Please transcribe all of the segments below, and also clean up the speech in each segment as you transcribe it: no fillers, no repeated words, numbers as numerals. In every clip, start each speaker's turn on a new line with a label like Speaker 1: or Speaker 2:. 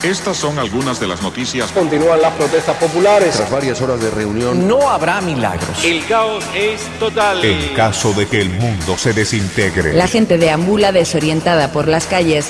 Speaker 1: Estas son algunas de las noticias.
Speaker 2: Continúan las protestas populares.
Speaker 3: Tras varias horas de reunión,
Speaker 4: no habrá milagros.
Speaker 5: El caos es total.
Speaker 6: En caso de que el mundo se desintegre.
Speaker 7: La gente deambula desorientada por las calles.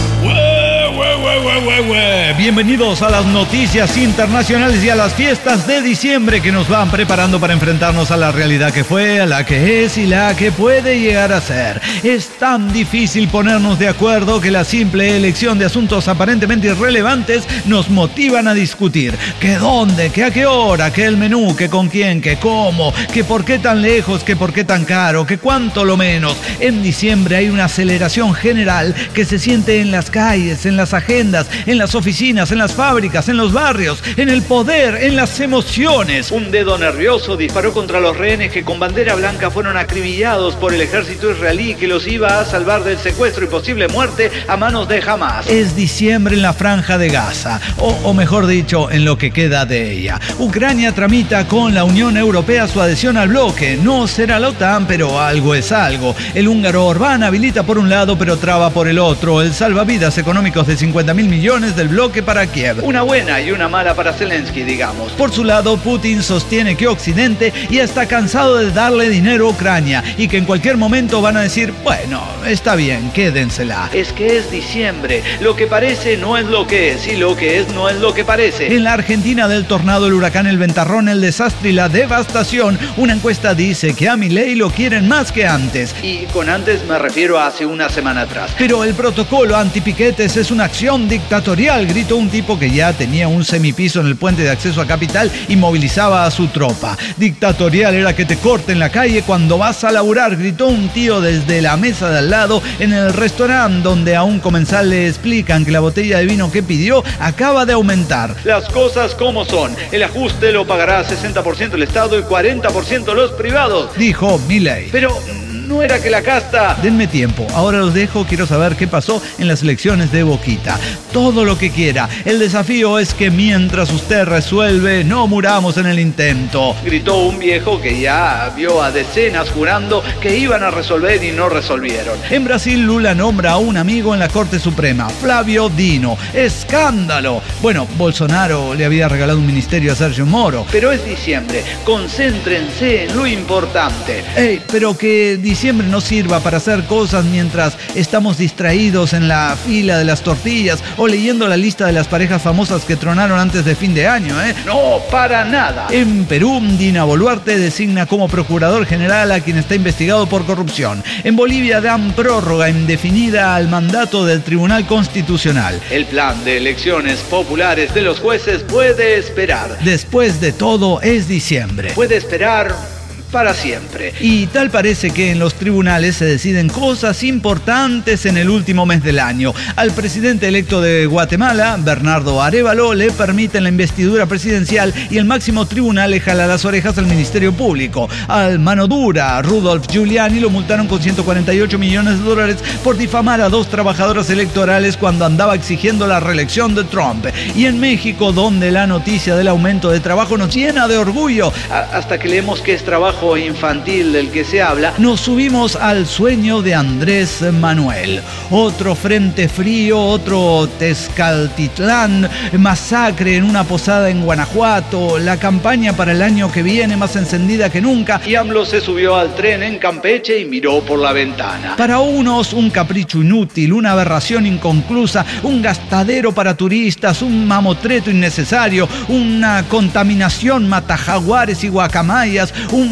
Speaker 8: Bienvenidos a las noticias internacionales y a las fiestas de diciembre que nos van preparando para enfrentarnos a la realidad que fue, a la que es y la que puede llegar a ser. Es tan difícil ponernos de acuerdo que la simple elección de asuntos aparentemente irrelevantes nos motivan a discutir. ¿Qué dónde? ¿Qué a qué hora? ¿Qué el menú? ¿Qué con quién? ¿Qué cómo? ¿Qué por qué tan lejos? ¿Qué por qué tan caro? ¿Qué cuánto lo menos? En diciembre hay una aceleración general que se siente en las calles, en las agendas, en las oficinas, en las fábricas, en los barrios, en el poder, en las emociones. Un dedo nervioso disparó contra los rehenes que con bandera blanca fueron acribillados por el ejército israelí que los iba a salvar del secuestro y posible muerte a manos de Hamas. Es diciembre en la franja de Gaza, o mejor dicho, en lo que queda de ella. Ucrania tramita con la Unión Europea su adhesión al bloque. No será la OTAN, pero algo es algo. El húngaro Orbán habilita por un lado, pero traba por el otro. El salvavidas económicos de 50.000 millones del bloque para Kiev. Una buena y una mala para Zelensky, digamos. Por su lado, Putin sostiene que Occidente ya está cansado de darle dinero a Ucrania y que en cualquier momento van a decir, bueno, está bien, quédensela. Es que es diciembre. Lo que parece no es lo que es y lo que es no es lo que parece. En la Argentina del tornado, el huracán, el ventarrón, el desastre y la devastación, una encuesta dice que a Milei lo quieren más que antes. Y con antes me refiero a hace una semana atrás. Pero el protocolo antipiquetes es una acción dictatorial, gritó un tipo que ya tenía un semipiso en el puente de acceso a Capital y movilizaba a su tropa. Dictatorial era que te corten la calle cuando vas a laburar, gritó un tío desde la mesa de al lado en el restaurante donde a un comensal le explican que la botella de vino que pidió acaba de aumentar. Las cosas como son, el ajuste lo pagará 60% el Estado y 40% los privados, dijo Milei. Pero no era que la casta... Denme tiempo, ahora los dejo, quiero saber qué pasó en las elecciones de Boquita. Todo lo que quiera, el desafío es que mientras usted resuelve, no muramos en el intento, gritó un viejo que ya vio a decenas jurando que iban a resolver y no resolvieron. En Brasil, Lula nombra a un amigo en la Corte Suprema, Flávio Dino. ¡Escándalo! Bueno, Bolsonaro le había regalado un ministerio a Sergio Moro. Pero es diciembre, concéntrense en lo importante. Pero que diciembre no sirva para hacer cosas mientras estamos distraídos en la fila de las tortillas o leyendo la lista de las parejas famosas que tronaron antes de fin de año, No, para nada. En Perú, Dina Boluarte designa como procurador general a quien está investigado por corrupción. En Bolivia dan prórroga indefinida al mandato del Tribunal Constitucional. El plan de elecciones populares de los jueces puede esperar. Después de todo, es diciembre. Puede esperar para siempre. Y tal parece que en los tribunales se deciden cosas importantes en el último mes del año. Al presidente electo de Guatemala, Bernardo Arévalo, le permiten la investidura presidencial y el máximo tribunal le jala las orejas al Ministerio Público. Al mano dura, Rudolph Giuliani, lo multaron con $148 millones por difamar a 2 trabajadoras electorales cuando andaba exigiendo la reelección de Trump. Y en México, donde la noticia del aumento de trabajo nos llena de orgullo, hasta que leemos que es trabajo infantil del que se habla, nos subimos al sueño de Andrés Manuel. Otro frente frío, otro Tezcaltitlán, masacre en una posada en Guanajuato, la campaña para el año que viene más encendida que nunca, y AMLO se subió al tren en Campeche y miró por la ventana. Para unos, un capricho inútil, una aberración inconclusa, un gastadero para turistas, un mamotreto innecesario, una contaminación matajaguares y guacamayas,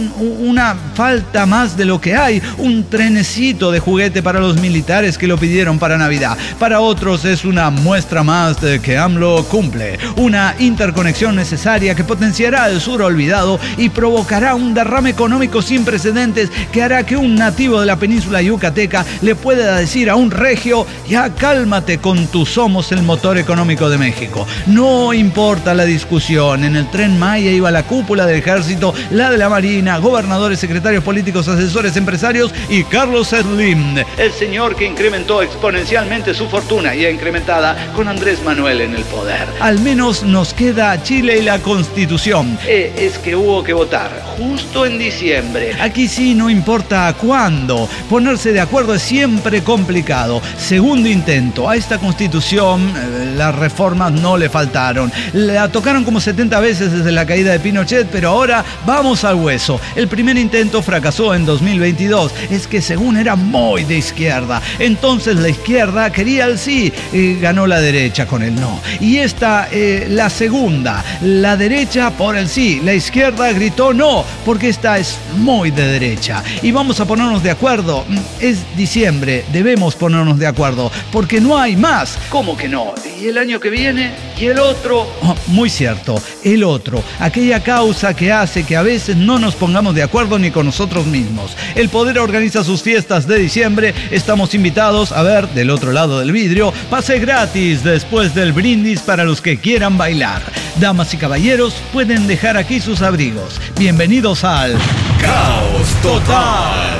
Speaker 8: una falta más de lo que hay, un trenecito de juguete para los militares que lo pidieron para Navidad. Para otros es una muestra más de que AMLO cumple, una interconexión necesaria que potenciará el sur olvidado y provocará un derrame económico sin precedentes que hará que un nativo de la península yucateca le pueda decir a un regio, ya cálmate con tu somos el motor económico de México. No importa la discusión, en el Tren Maya iba la cúpula del ejército, la de la marina, gobernadores, secretarios políticos, asesores, empresarios y Carlos Slim, el señor que incrementó exponencialmente su fortuna ya incrementada con Andrés Manuel en el poder. Al menos nos queda Chile y la Constitución. Es que hubo que votar justo en diciembre. Aquí sí no importa cuándo. Ponerse de acuerdo es siempre complicado. Segundo intento. A esta Constitución las reformas no le faltaron. La tocaron como 70 veces desde la caída de Pinochet, pero ahora vamos al hueso. El primer intento fracasó en 2022. Es que según era muy de izquierda. Entonces la izquierda quería el sí. Ganó la derecha con el no. Y esta, la segunda. La derecha por el sí. La izquierda gritó no, porque esta es muy de derecha. Y vamos a ponernos de acuerdo. Es diciembre. Debemos ponernos de acuerdo. Porque no hay más. ¿Cómo que no? ¿Y el año que viene? ¿Y el otro? Oh, muy cierto. El otro. Aquella causa que hace que a veces no nos pongamos de acuerdo ni con nosotros mismos. El Poder organiza sus fiestas de diciembre. Estamos invitados a ver del otro lado del vidrio. Pase gratis después del brindis para los que quieran bailar. Damas y caballeros, pueden dejar aquí sus abrigos. Bienvenidos al
Speaker 6: Caos Total.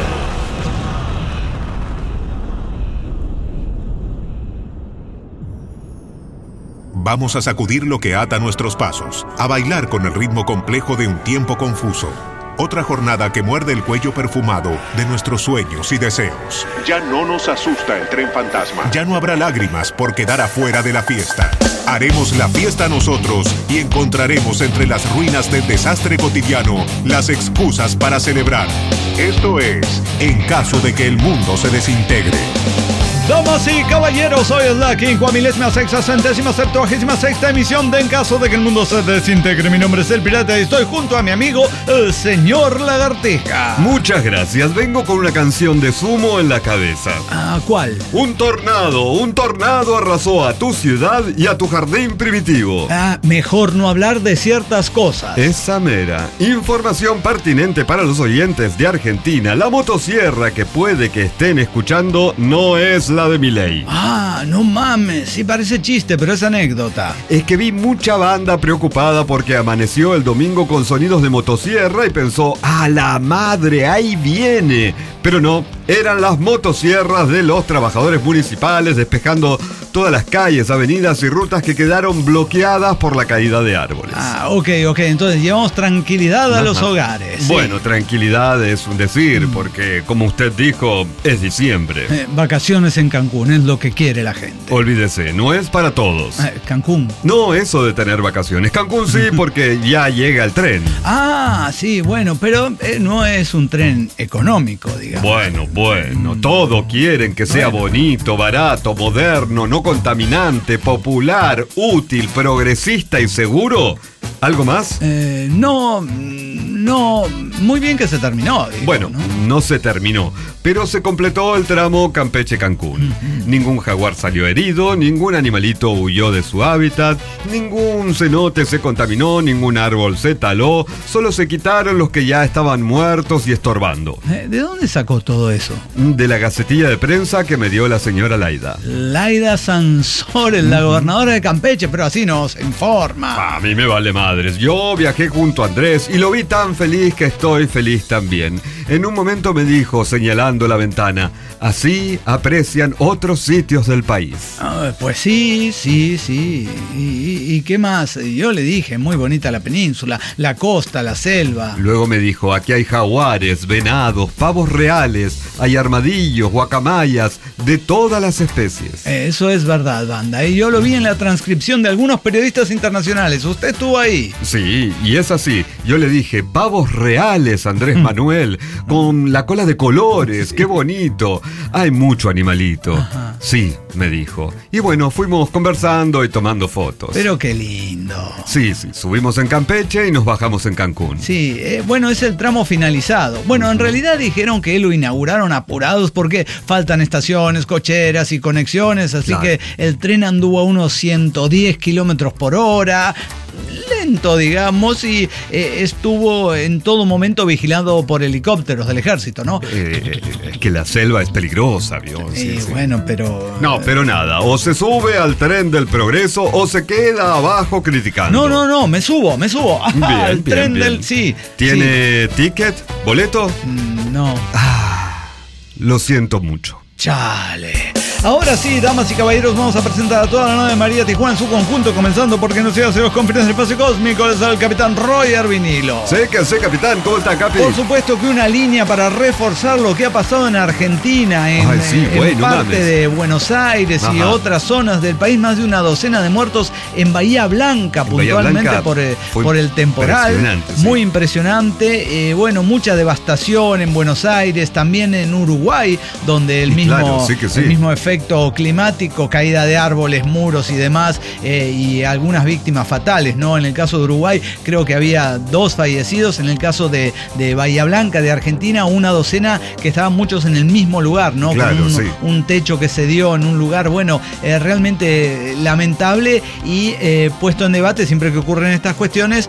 Speaker 6: Vamos a sacudir lo que ata nuestros pasos, a bailar con el ritmo complejo de un tiempo confuso. Otra jornada que muerde el cuello perfumado de nuestros sueños y deseos.
Speaker 1: Ya no nos asusta el tren fantasma.
Speaker 6: Ya no habrá lágrimas por quedar afuera de la fiesta. Haremos la fiesta nosotros y encontraremos entre las ruinas del desastre cotidiano las excusas para celebrar. Esto es, en caso de que el mundo se desintegre.
Speaker 8: Damas y caballeros, hoy es la 50.666ª emisión de En caso de que el mundo se desintegre. Mi nombre es El Pirata y estoy junto a mi amigo, el señor Lagartija.
Speaker 3: Muchas gracias, vengo con una canción de Sumo en la cabeza.
Speaker 8: Ah, ¿cuál?
Speaker 3: Un tornado arrasó a tu ciudad y a tu jardín primitivo.
Speaker 8: Ah, mejor no hablar de ciertas cosas.
Speaker 3: Esa mera. Información pertinente para los oyentes de Argentina. La motosierra que puede que estén escuchando no es la de Milei.
Speaker 8: Ah, no mames, sí parece chiste, pero es anécdota.
Speaker 3: Es que vi mucha banda preocupada porque amaneció el domingo con sonidos de motosierra y pensó, ¡a la madre, ahí viene! Pero no, eran las motosierras de los trabajadores municipales despejando todas las calles, avenidas y rutas que quedaron bloqueadas por la caída de árboles.
Speaker 8: Ah, ok, entonces llevamos tranquilidad a los hogares.
Speaker 3: Bueno, sí. Tranquilidad es un decir, porque como usted dijo, es diciembre.
Speaker 8: Vacaciones en Cancún es lo que quiere la gente.
Speaker 3: Olvídese, no es para todos.
Speaker 8: Cancún.
Speaker 3: No, eso de tener vacaciones. Cancún sí, porque ya llega el tren.
Speaker 8: Ah, sí, bueno, pero no es un tren económico, digamos.
Speaker 3: Bueno, todo quieren que sea bonito, barato, moderno, no contaminante, popular, útil, progresista y seguro. ¿Algo más?
Speaker 8: No, muy bien que se terminó. Digo,
Speaker 3: bueno, no se terminó, pero se completó el tramo Campeche-Cancún. Ningún jaguar salió herido, ningún animalito huyó de su hábitat, ningún cenote se contaminó, ningún árbol se taló, solo se quitaron los que ya estaban muertos y estorbando.
Speaker 8: ¿De dónde sacó todo eso?
Speaker 3: De la gacetilla de prensa que me dio la señora Laida.
Speaker 8: Laida Sansores, la gobernadora de Campeche, pero así nos informa.
Speaker 3: A mí me vale madres. Yo viajé junto a Andrés y lo vi tan feliz que estoy feliz también. En un momento me dijo, señalando la ventana, así aprecian otros sitios del país.
Speaker 8: Pues sí. ¿Y qué más? Yo le dije, muy bonita la península, la costa, la selva.
Speaker 3: Luego me dijo, aquí hay jaguares, venados, pavos reales, hay armadillos, guacamayas, de todas las especies.
Speaker 8: Eso es verdad, banda. Y yo lo vi en la transcripción de algunos periodistas internacionales. ¿Usted estuvo ahí?
Speaker 3: Sí, y es así. Yo le dije, pavos reales, Andrés Manuel, con la cola de colores, qué bonito. Hay mucho animalito. Ajá. Sí, me dijo. Y bueno, fuimos conversando y tomando fotos.
Speaker 8: Pero qué lindo.
Speaker 3: Sí, subimos en Campeche y nos bajamos en Cancún.
Speaker 8: Sí, bueno, es el tramo finalizado. Bueno, en realidad dijeron que lo inauguraron apurados porque faltan estaciones, cocheras y conexiones, así claro. Que el tren anduvo a unos 110 kilómetros por hora. lento, digamos, y estuvo en todo momento vigilado por helicópteros del ejército, ¿no?
Speaker 3: Es que la selva es peligrosa, ¿vio? Sí.
Speaker 8: Bueno, pero...
Speaker 3: No, pero nada, o se sube al tren del progreso o se queda abajo criticando.
Speaker 8: No, me subo.
Speaker 3: Bien,
Speaker 8: tren
Speaker 3: bien.
Speaker 8: del... Sí.
Speaker 3: ¿Tiene ticket? ¿Boleto?
Speaker 8: No.
Speaker 3: Lo siento mucho.
Speaker 8: Chale. Ahora sí, damas y caballeros, vamos a presentar a toda la nave de María Tijuana en su conjunto, comenzando porque nos llega a hacer los confines del espacio cósmico. Les habla el capitán Roy Arvinilo.
Speaker 3: Sé, capitán. ¿Cómo está, Capi?
Speaker 8: Por supuesto que una línea para reforzar lo que ha pasado en Argentina, en parte de Buenos Aires y otras zonas del país. Más de una docena de muertos en Bahía Blanca, puntualmente por el temporal. Muy impresionante. Mucha devastación en Buenos Aires, también en Uruguay, donde el mismo efecto climático, caída de árboles, muros y demás, y algunas víctimas fatales, ¿no? En el caso de Uruguay creo que había 2 fallecidos, en el caso de Bahía Blanca de Argentina, una docena, que estaban muchos en el mismo lugar, ¿no?
Speaker 3: Claro,
Speaker 8: con un techo que se dio en un lugar, realmente lamentable y puesto en debate siempre que ocurren estas cuestiones,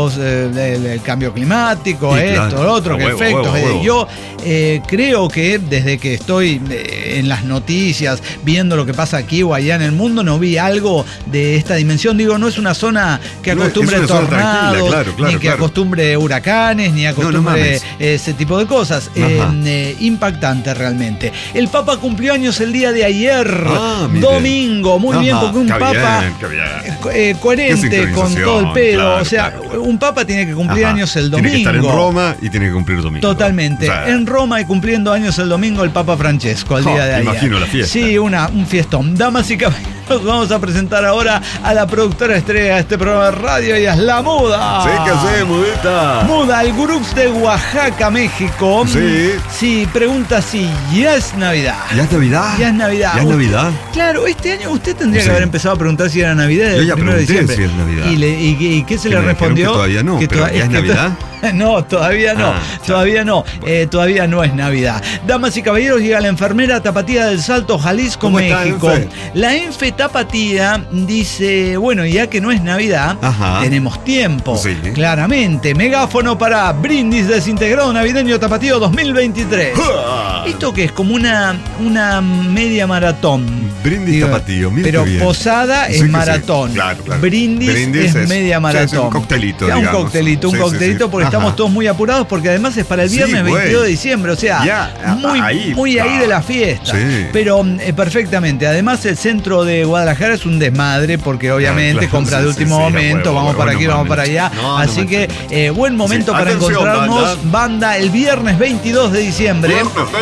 Speaker 8: el cambio climático, lo otro, que efectos. Yo creo que desde que estoy en las noticias, viendo lo que pasa aquí o allá en el mundo, no vi algo de esta dimensión. Digo, no es una zona que acostumbre tornados, ni que acostumbre huracanes, ni acostumbre ese tipo de cosas. Impactante realmente. El Papa cumplió años el día de ayer, domingo, muy bien, porque un Papa coherente con todo el pedo. Un Papa tiene que cumplir años el domingo.
Speaker 3: Tiene que estar en Roma y tiene que cumplir domingo.
Speaker 8: Totalmente. En Roma y cumpliendo años el domingo el Papa Francesco, el día de ayer.
Speaker 3: Imagino la fiesta.
Speaker 8: Sí, un fiestón. Damas y caballeros, vamos a presentar ahora a la productora estrella de este programa de radio. Ella es la Muda.
Speaker 3: Sí, Mudita.
Speaker 8: Muda, el Groups de Oaxaca, México. Sí, pregunta si ya es Navidad.
Speaker 3: ¿Ya es Navidad?
Speaker 8: Ya es Navidad.
Speaker 3: ¿Ya es Navidad?
Speaker 8: Claro, este año usted tendría que haber empezado a preguntar si era Navidad.
Speaker 3: Yo ya pregunté
Speaker 8: de diciembre.
Speaker 3: si es Navidad.
Speaker 8: ¿Y qué se le respondió?
Speaker 3: Que todavía no, pero ¿ya es Navidad?
Speaker 8: No, todavía no. Todavía no es Navidad. Damas y caballeros, llega la enfermera tapatía del Salto, Jalisco, México. La Enfe Tapatía dice, ya que no es Navidad, tenemos tiempo. Sí. Claramente. Megáfono para brindis desintegrado navideño tapatío 2023. ¿Esto qué es? Como una media maratón.
Speaker 3: Brindis tapatío, mira.
Speaker 8: Pero posada es maratón. Claro. Brindis es media maratón.
Speaker 3: Un coctelito,
Speaker 8: un coctelito, porque estamos todos muy apurados, porque además es para el viernes 22 de diciembre, o sea, muy ahí de la fiesta. Sí. Pero perfectamente. Además, el centro de Guadalajara es un desmadre, porque obviamente compra de último momento, vamos para aquí, vamos para allá. Así que buen momento para encontrarnos, banda, el viernes 22 de diciembre.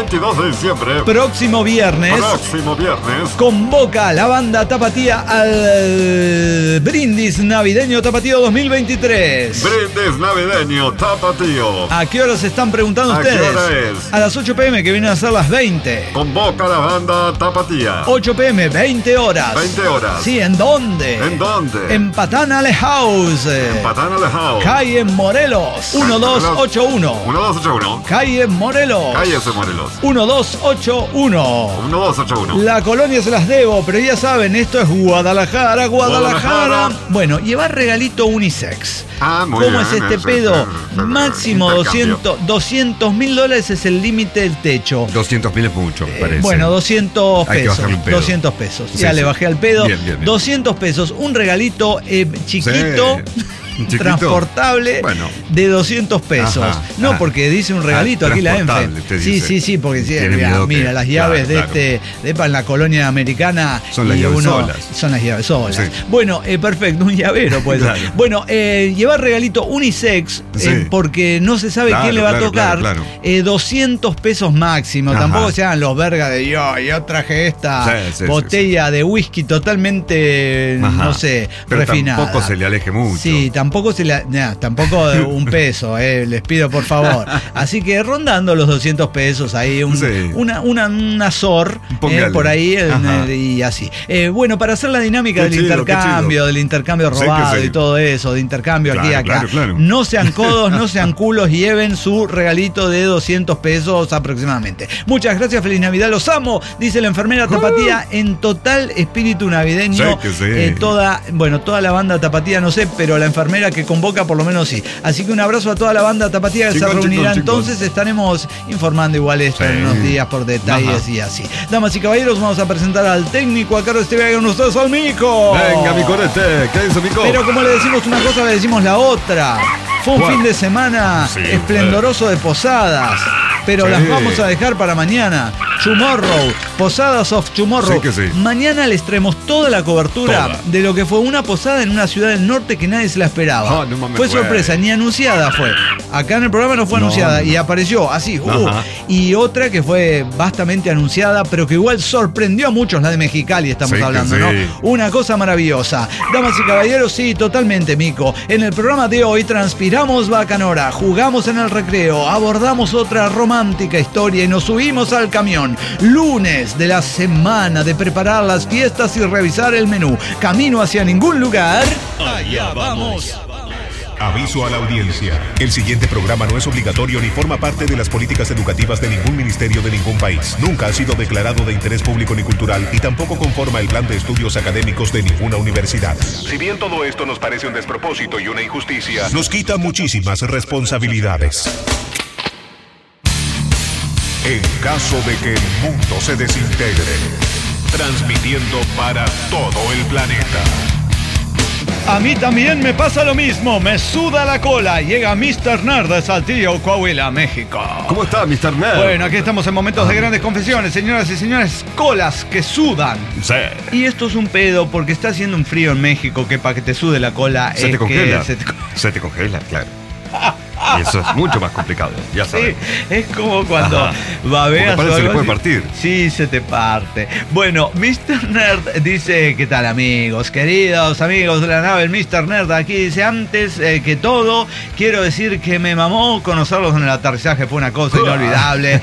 Speaker 8: Próximo viernes. Convoca la banda Tapatía al Brindis Navideño Tapatío 2023.
Speaker 3: Brindis Navideño Tapatío.
Speaker 8: ¿A qué hora se están preguntando ustedes?
Speaker 3: ¿A qué hora es?
Speaker 8: A las 8 p.m, que vienen a ser las 20.
Speaker 3: Convoca la banda Tapatía.
Speaker 8: 8 p.m, 20 horas.
Speaker 3: 20 horas.
Speaker 8: Sí, ¿en dónde?
Speaker 3: ¿En dónde?
Speaker 8: En Patana House. Calle Morelos. 1281.
Speaker 3: 1281.
Speaker 8: Calle Morelos. 1281. La colonia se las debo, pero ya saben, esto es Guadalajara. Bueno, llevar regalito unisex.
Speaker 3: Muy
Speaker 8: ¿Cómo
Speaker 3: bien,
Speaker 8: es este pedo? Máximo $200,000 es el límite del techo.
Speaker 3: 200.000 es mucho, parece.
Speaker 8: 200 pesos.
Speaker 3: Hay que bajarle un pedo.
Speaker 8: 200 pesos. Ya le bajé al pedo.
Speaker 3: Bien.
Speaker 8: 200 pesos. Un regalito chiquito. Transportable de 200 pesos. Porque dice un regalito aquí la Enfe. Sí, porque mira, las llaves de en la colonia americana
Speaker 3: son las llaves solas.
Speaker 8: Son las llaves solas.
Speaker 3: Sí.
Speaker 8: Bueno, perfecto, un llavero pues. Bueno, llevar regalito unisex, porque no se sabe quién le va a tocar. 200 pesos máximo. Tampoco se hagan los vergas de yo traje esta botella de whisky totalmente, no sé,
Speaker 3: pero
Speaker 8: refinada.
Speaker 3: Tampoco se le aleje mucho.
Speaker 8: Sí, tampoco un peso, les pido por favor. Así que rondando los 200 pesos ahí, una SOR por ahí y así. Bueno, para hacer la dinámica del intercambio robado y todo eso, de intercambio aquí y acá. No sean codos, no sean culos, lleven su regalito de 200 pesos aproximadamente. Muchas gracias, feliz Navidad, los amo, dice la enfermera Tapatía, en total espíritu navideño. Toda la banda Tapatía, no sé, pero la enfermera remera que convoca, por lo menos sí. Así que un abrazo a toda la banda tapatía que se reunirá. Entonces estaremos informando igual esto en unos días por detalles y así. Damas y caballeros, vamos a presentar al técnico a cargo de este viaje con ustedes, al Mico.
Speaker 3: Venga, Micorete, ¿qué dice Mico?
Speaker 8: Pero como le decimos una cosa, le decimos la otra. Fue un fin de semana esplendoroso de posadas, pero las vamos a dejar para mañana. Tomorrow, Posadas of Tomorrow.
Speaker 3: Sí que sí.
Speaker 8: Mañana les traemos toda la cobertura de lo que fue una posada en una ciudad del norte que nadie se la esperaba.
Speaker 3: No mames,
Speaker 8: fue sorpresa, ni anunciada fue. Acá en el programa no fue anunciada y apareció así. Y otra que fue vastamente anunciada, pero que igual sorprendió a muchos, la de Mexicali estamos hablando, ¿no? Una cosa maravillosa. Damas y caballeros, sí, totalmente, Mico. En el programa de hoy transpiramos bacanora, jugamos en el recreo, abordamos otra romántica historia y nos subimos al camión. Lunes de la semana de preparar las fiestas y revisar el menú. Camino hacia ningún lugar. Allá vamos.
Speaker 6: Aviso a la audiencia. El siguiente programa no es obligatorio ni forma parte de las políticas educativas de ningún ministerio de ningún país. Nunca ha sido declarado de interés público ni cultural y tampoco conforma el plan de estudios académicos de ninguna universidad. Si bien todo esto nos parece un despropósito y una injusticia, nos quita muchísimas responsabilidades. En caso de que el mundo se desintegre, transmitiendo para todo el planeta.
Speaker 8: A mí también me pasa lo mismo, me suda la cola. Llega Mr. Nerd de Saltillo, Coahuila, México.
Speaker 3: ¿Cómo está, Mr. Nerd?
Speaker 8: Bueno, aquí estamos en momentos de grandes confesiones, señoras y señores, colas que sudan.
Speaker 3: Sí.
Speaker 8: Y esto es un pedo porque está haciendo un frío en México que para que te sude la cola
Speaker 3: se te congela. Se te congela, claro. Y eso es mucho más complicado, ya sabes.
Speaker 8: Sí, es como cuando babeas o algo
Speaker 3: se le puede
Speaker 8: así.
Speaker 3: partir.
Speaker 8: Sí, se te parte. Bueno, Mr. Nerd dice, ¿qué tal, amigos? Queridos amigos de la nave, el Mr. Nerd aquí dice, antes que todo, quiero decir que me mamó conocerlos en el aterrizaje, fue una cosa inolvidable.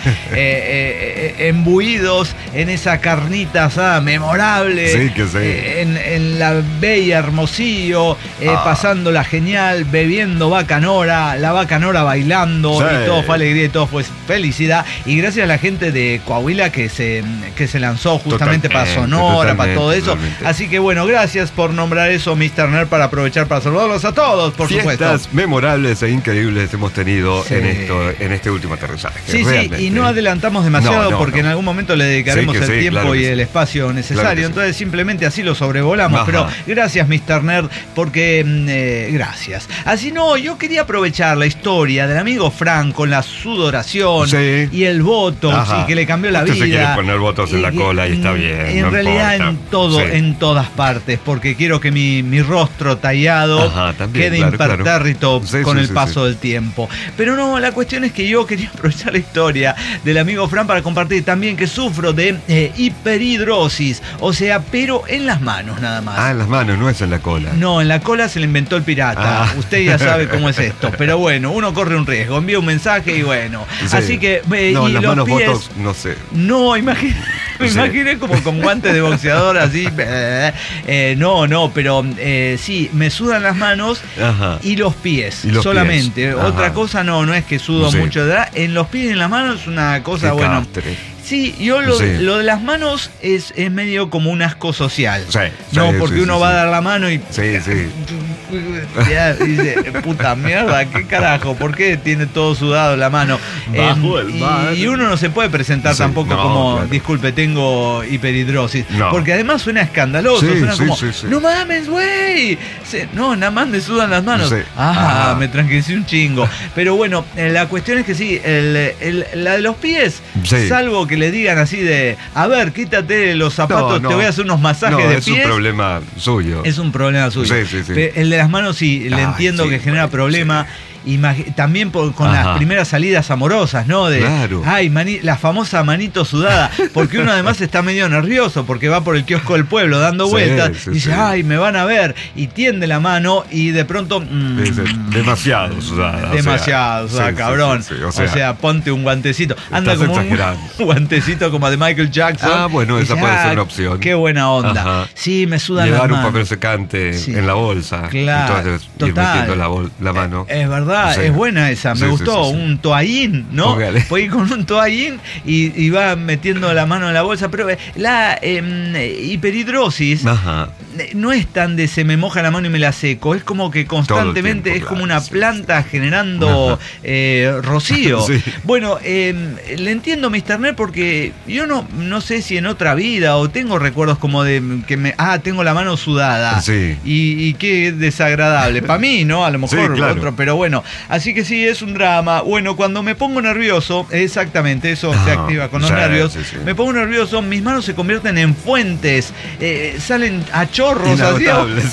Speaker 8: Embuidos en esa carnita asada memorable.
Speaker 3: Sí, que sí.
Speaker 8: En la bella Hermosillo, pasándola genial, bebiendo bacanora, la bacanora bailando, y todo fue alegría y todo fue felicidad. Y gracias a la gente de Coahuila que se lanzó justamente para Sonora, para todo eso. Totalmente. Así que bueno, gracias por nombrar eso, Mr. Nerd, para aprovechar para saludarlos a todos, por supuesto.
Speaker 3: Fiestas memorables e increíbles hemos tenido en este último aterrizaje.
Speaker 8: Sí, realmente. Sí, y no adelantamos demasiado porque en algún momento le dedicaremos el tiempo
Speaker 3: claro
Speaker 8: y el espacio necesario. Claro entonces simplemente así lo sobrevolamos. Ajá. Pero gracias, Mr. Nerd, porque gracias. Así no, yo quería aprovechar la historia del amigo Frank con la sudoración y el botox y que le cambió la vida.
Speaker 3: Se quiere poner botox en la cola y está bien.
Speaker 8: En realidad importa. En todo, en todas partes, porque quiero que mi rostro tallado quede impertérrito con el paso del tiempo. Pero no, la cuestión es que yo quería aprovechar la historia del amigo Frank para compartir también que sufro de hiperhidrosis, o sea, pero en las manos nada más.
Speaker 3: En las manos, no es en la cola.
Speaker 8: No, en la cola se le inventó el pirata. Usted ya sabe cómo es esto, pero bueno, uno corre un riesgo, envía un mensaje y bueno. Así que
Speaker 3: no,
Speaker 8: y
Speaker 3: las
Speaker 8: los
Speaker 3: manos
Speaker 8: pies,
Speaker 3: botox, no sé.
Speaker 8: No, me imaginé como con guantes de boxeador así. No, pero sí, me sudan las manos y los pies solamente. Otra cosa no es que sudo mucho de edad. En los pies y en las manos es una cosa, Sí, yo lo de las manos es medio como un asco social. Porque uno va a dar la mano y... Ya dice, puta mierda, qué carajo, ¿por qué tiene todo sudado la mano? Y uno no se puede presentar tampoco como, disculpe, tengo hiperhidrosis. Porque además suena escandaloso, suena como, no mames, güey. No, nada más me sudan las manos. Me tranquilicé un chingo. Pero bueno, la cuestión es que sí, la de los pies, salvo que le digan así de, a ver, quítate los zapatos, te voy a hacer unos masajes de pies.
Speaker 3: Es un problema suyo.
Speaker 8: Es un problema suyo. El de las manos sí, le entiendo que genera problema. También con las primeras salidas amorosas, ¿no? La famosa manito sudada, porque uno además está medio nervioso, porque va por el kiosco del pueblo dando vueltas, y dice, me van a ver, y tiende la mano, y de pronto...
Speaker 3: demasiado sudada.
Speaker 8: Demasiado sudada, cabrón. O sea, ponte un guantecito. Anda como un guantecito como de Michael Jackson.
Speaker 3: Bueno, esa puede ser una opción.
Speaker 8: Qué buena onda. Sí, me sudan las manos.
Speaker 3: Llevar un papel secante en la bolsa.
Speaker 8: Claro,
Speaker 3: entonces ir metiendo la mano.
Speaker 8: Es verdad. Es buena esa, me gustó, un toallín, ¿no? Fue ir con un toallín y va metiendo la mano en la bolsa, pero la hiperhidrosis no es tan de se me moja la mano y me la seco, es como que constantemente
Speaker 3: tiempo,
Speaker 8: es como
Speaker 3: claro,
Speaker 8: una planta generando rocío.
Speaker 3: Sí.
Speaker 8: Bueno, le entiendo Mr. Nerd porque yo no sé si en otra vida o tengo recuerdos como de que tengo la mano sudada.
Speaker 3: Sí.
Speaker 8: Y qué desagradable. Para mí, ¿no? A lo mejor
Speaker 3: Sí, claro.
Speaker 8: otro, pero bueno. Así que sí, es un drama. Bueno, cuando me pongo nervioso, exactamente, eso se activa con los nervios.
Speaker 3: Sí, sí.
Speaker 8: Me pongo nervioso, mis manos se convierten en fuentes, salen a chorros.
Speaker 3: Inagotables,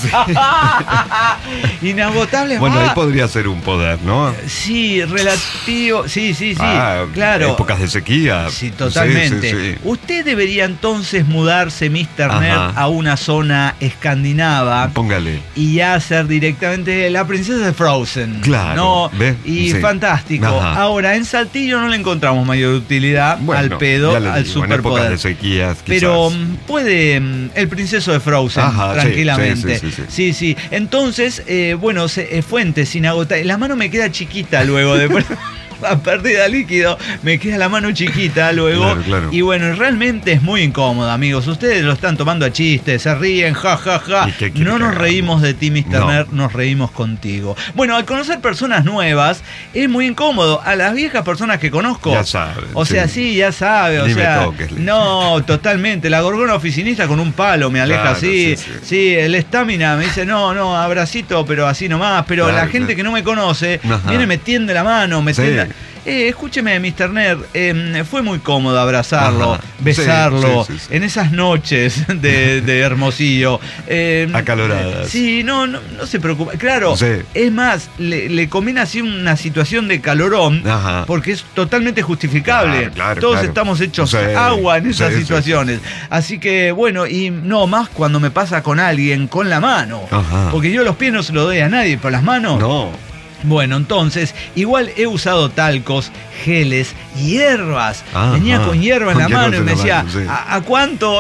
Speaker 8: Así. Inagotables.
Speaker 3: Bueno, ahí podría ser un poder, ¿no?
Speaker 8: Sí, relativo. Sí, claro.
Speaker 3: Épocas de sequía.
Speaker 8: Sí, totalmente.
Speaker 3: Sí.
Speaker 8: Usted debería entonces mudarse, Mr. Nerd, a una zona escandinava.
Speaker 3: Póngale.
Speaker 8: Y hacer directamente la princesa de Frozen.
Speaker 3: Claro.
Speaker 8: ¿No?
Speaker 3: ¿Ves?
Speaker 8: Y
Speaker 3: Sí.
Speaker 8: fantástico.
Speaker 3: Ajá.
Speaker 8: Ahora, en Saltillo no le encontramos mayor utilidad al pedo, al
Speaker 3: en épocas
Speaker 8: superpoder.
Speaker 3: de sequías, quizás.
Speaker 8: Pero puede el princeso de Frozen,
Speaker 3: Ajá,
Speaker 8: tranquilamente.
Speaker 3: Sí.
Speaker 8: Entonces, bueno, fuentes sin agotar. La mano me queda chiquita luego de a pérdida de líquido, me queda la mano chiquita luego.
Speaker 3: Claro.
Speaker 8: Y bueno, realmente es muy incómodo, amigos. Ustedes lo están tomando a chiste, se ríen, ja. No nos reímos de ti, Mr. Nerd, nos reímos contigo. Bueno, al conocer personas nuevas, es muy incómodo. A las viejas personas que conozco,
Speaker 3: ya saben.
Speaker 8: o sea, sí, ya sabe. O
Speaker 3: Ni
Speaker 8: sea,
Speaker 3: me toques,
Speaker 8: no, totalmente. La gorgona oficinista con un palo me aleja así. Sí, el estamina me dice, no, abracito, pero así nomás. Pero la gente que no me conoce viene, me tiende la mano, me tiende. Escúcheme, Mr. Nerd, fue muy cómodo abrazarlo, besarlo,
Speaker 3: sí.
Speaker 8: en esas noches de Hermosillo.
Speaker 3: Acaloradas.
Speaker 8: Sí, no se preocupe. Claro, es más, le combina así una situación de calorón, porque es totalmente justificable. Todos estamos hechos agua en esas situaciones. Así que, bueno, y no más cuando me pasa con alguien con la mano. Porque yo los pies no se los doy a nadie, pero las manos...
Speaker 3: No.
Speaker 8: Bueno, entonces, igual he usado talcos, geles, hierbas. Venía con hierba en la mano y me decía, ¿a cuánto?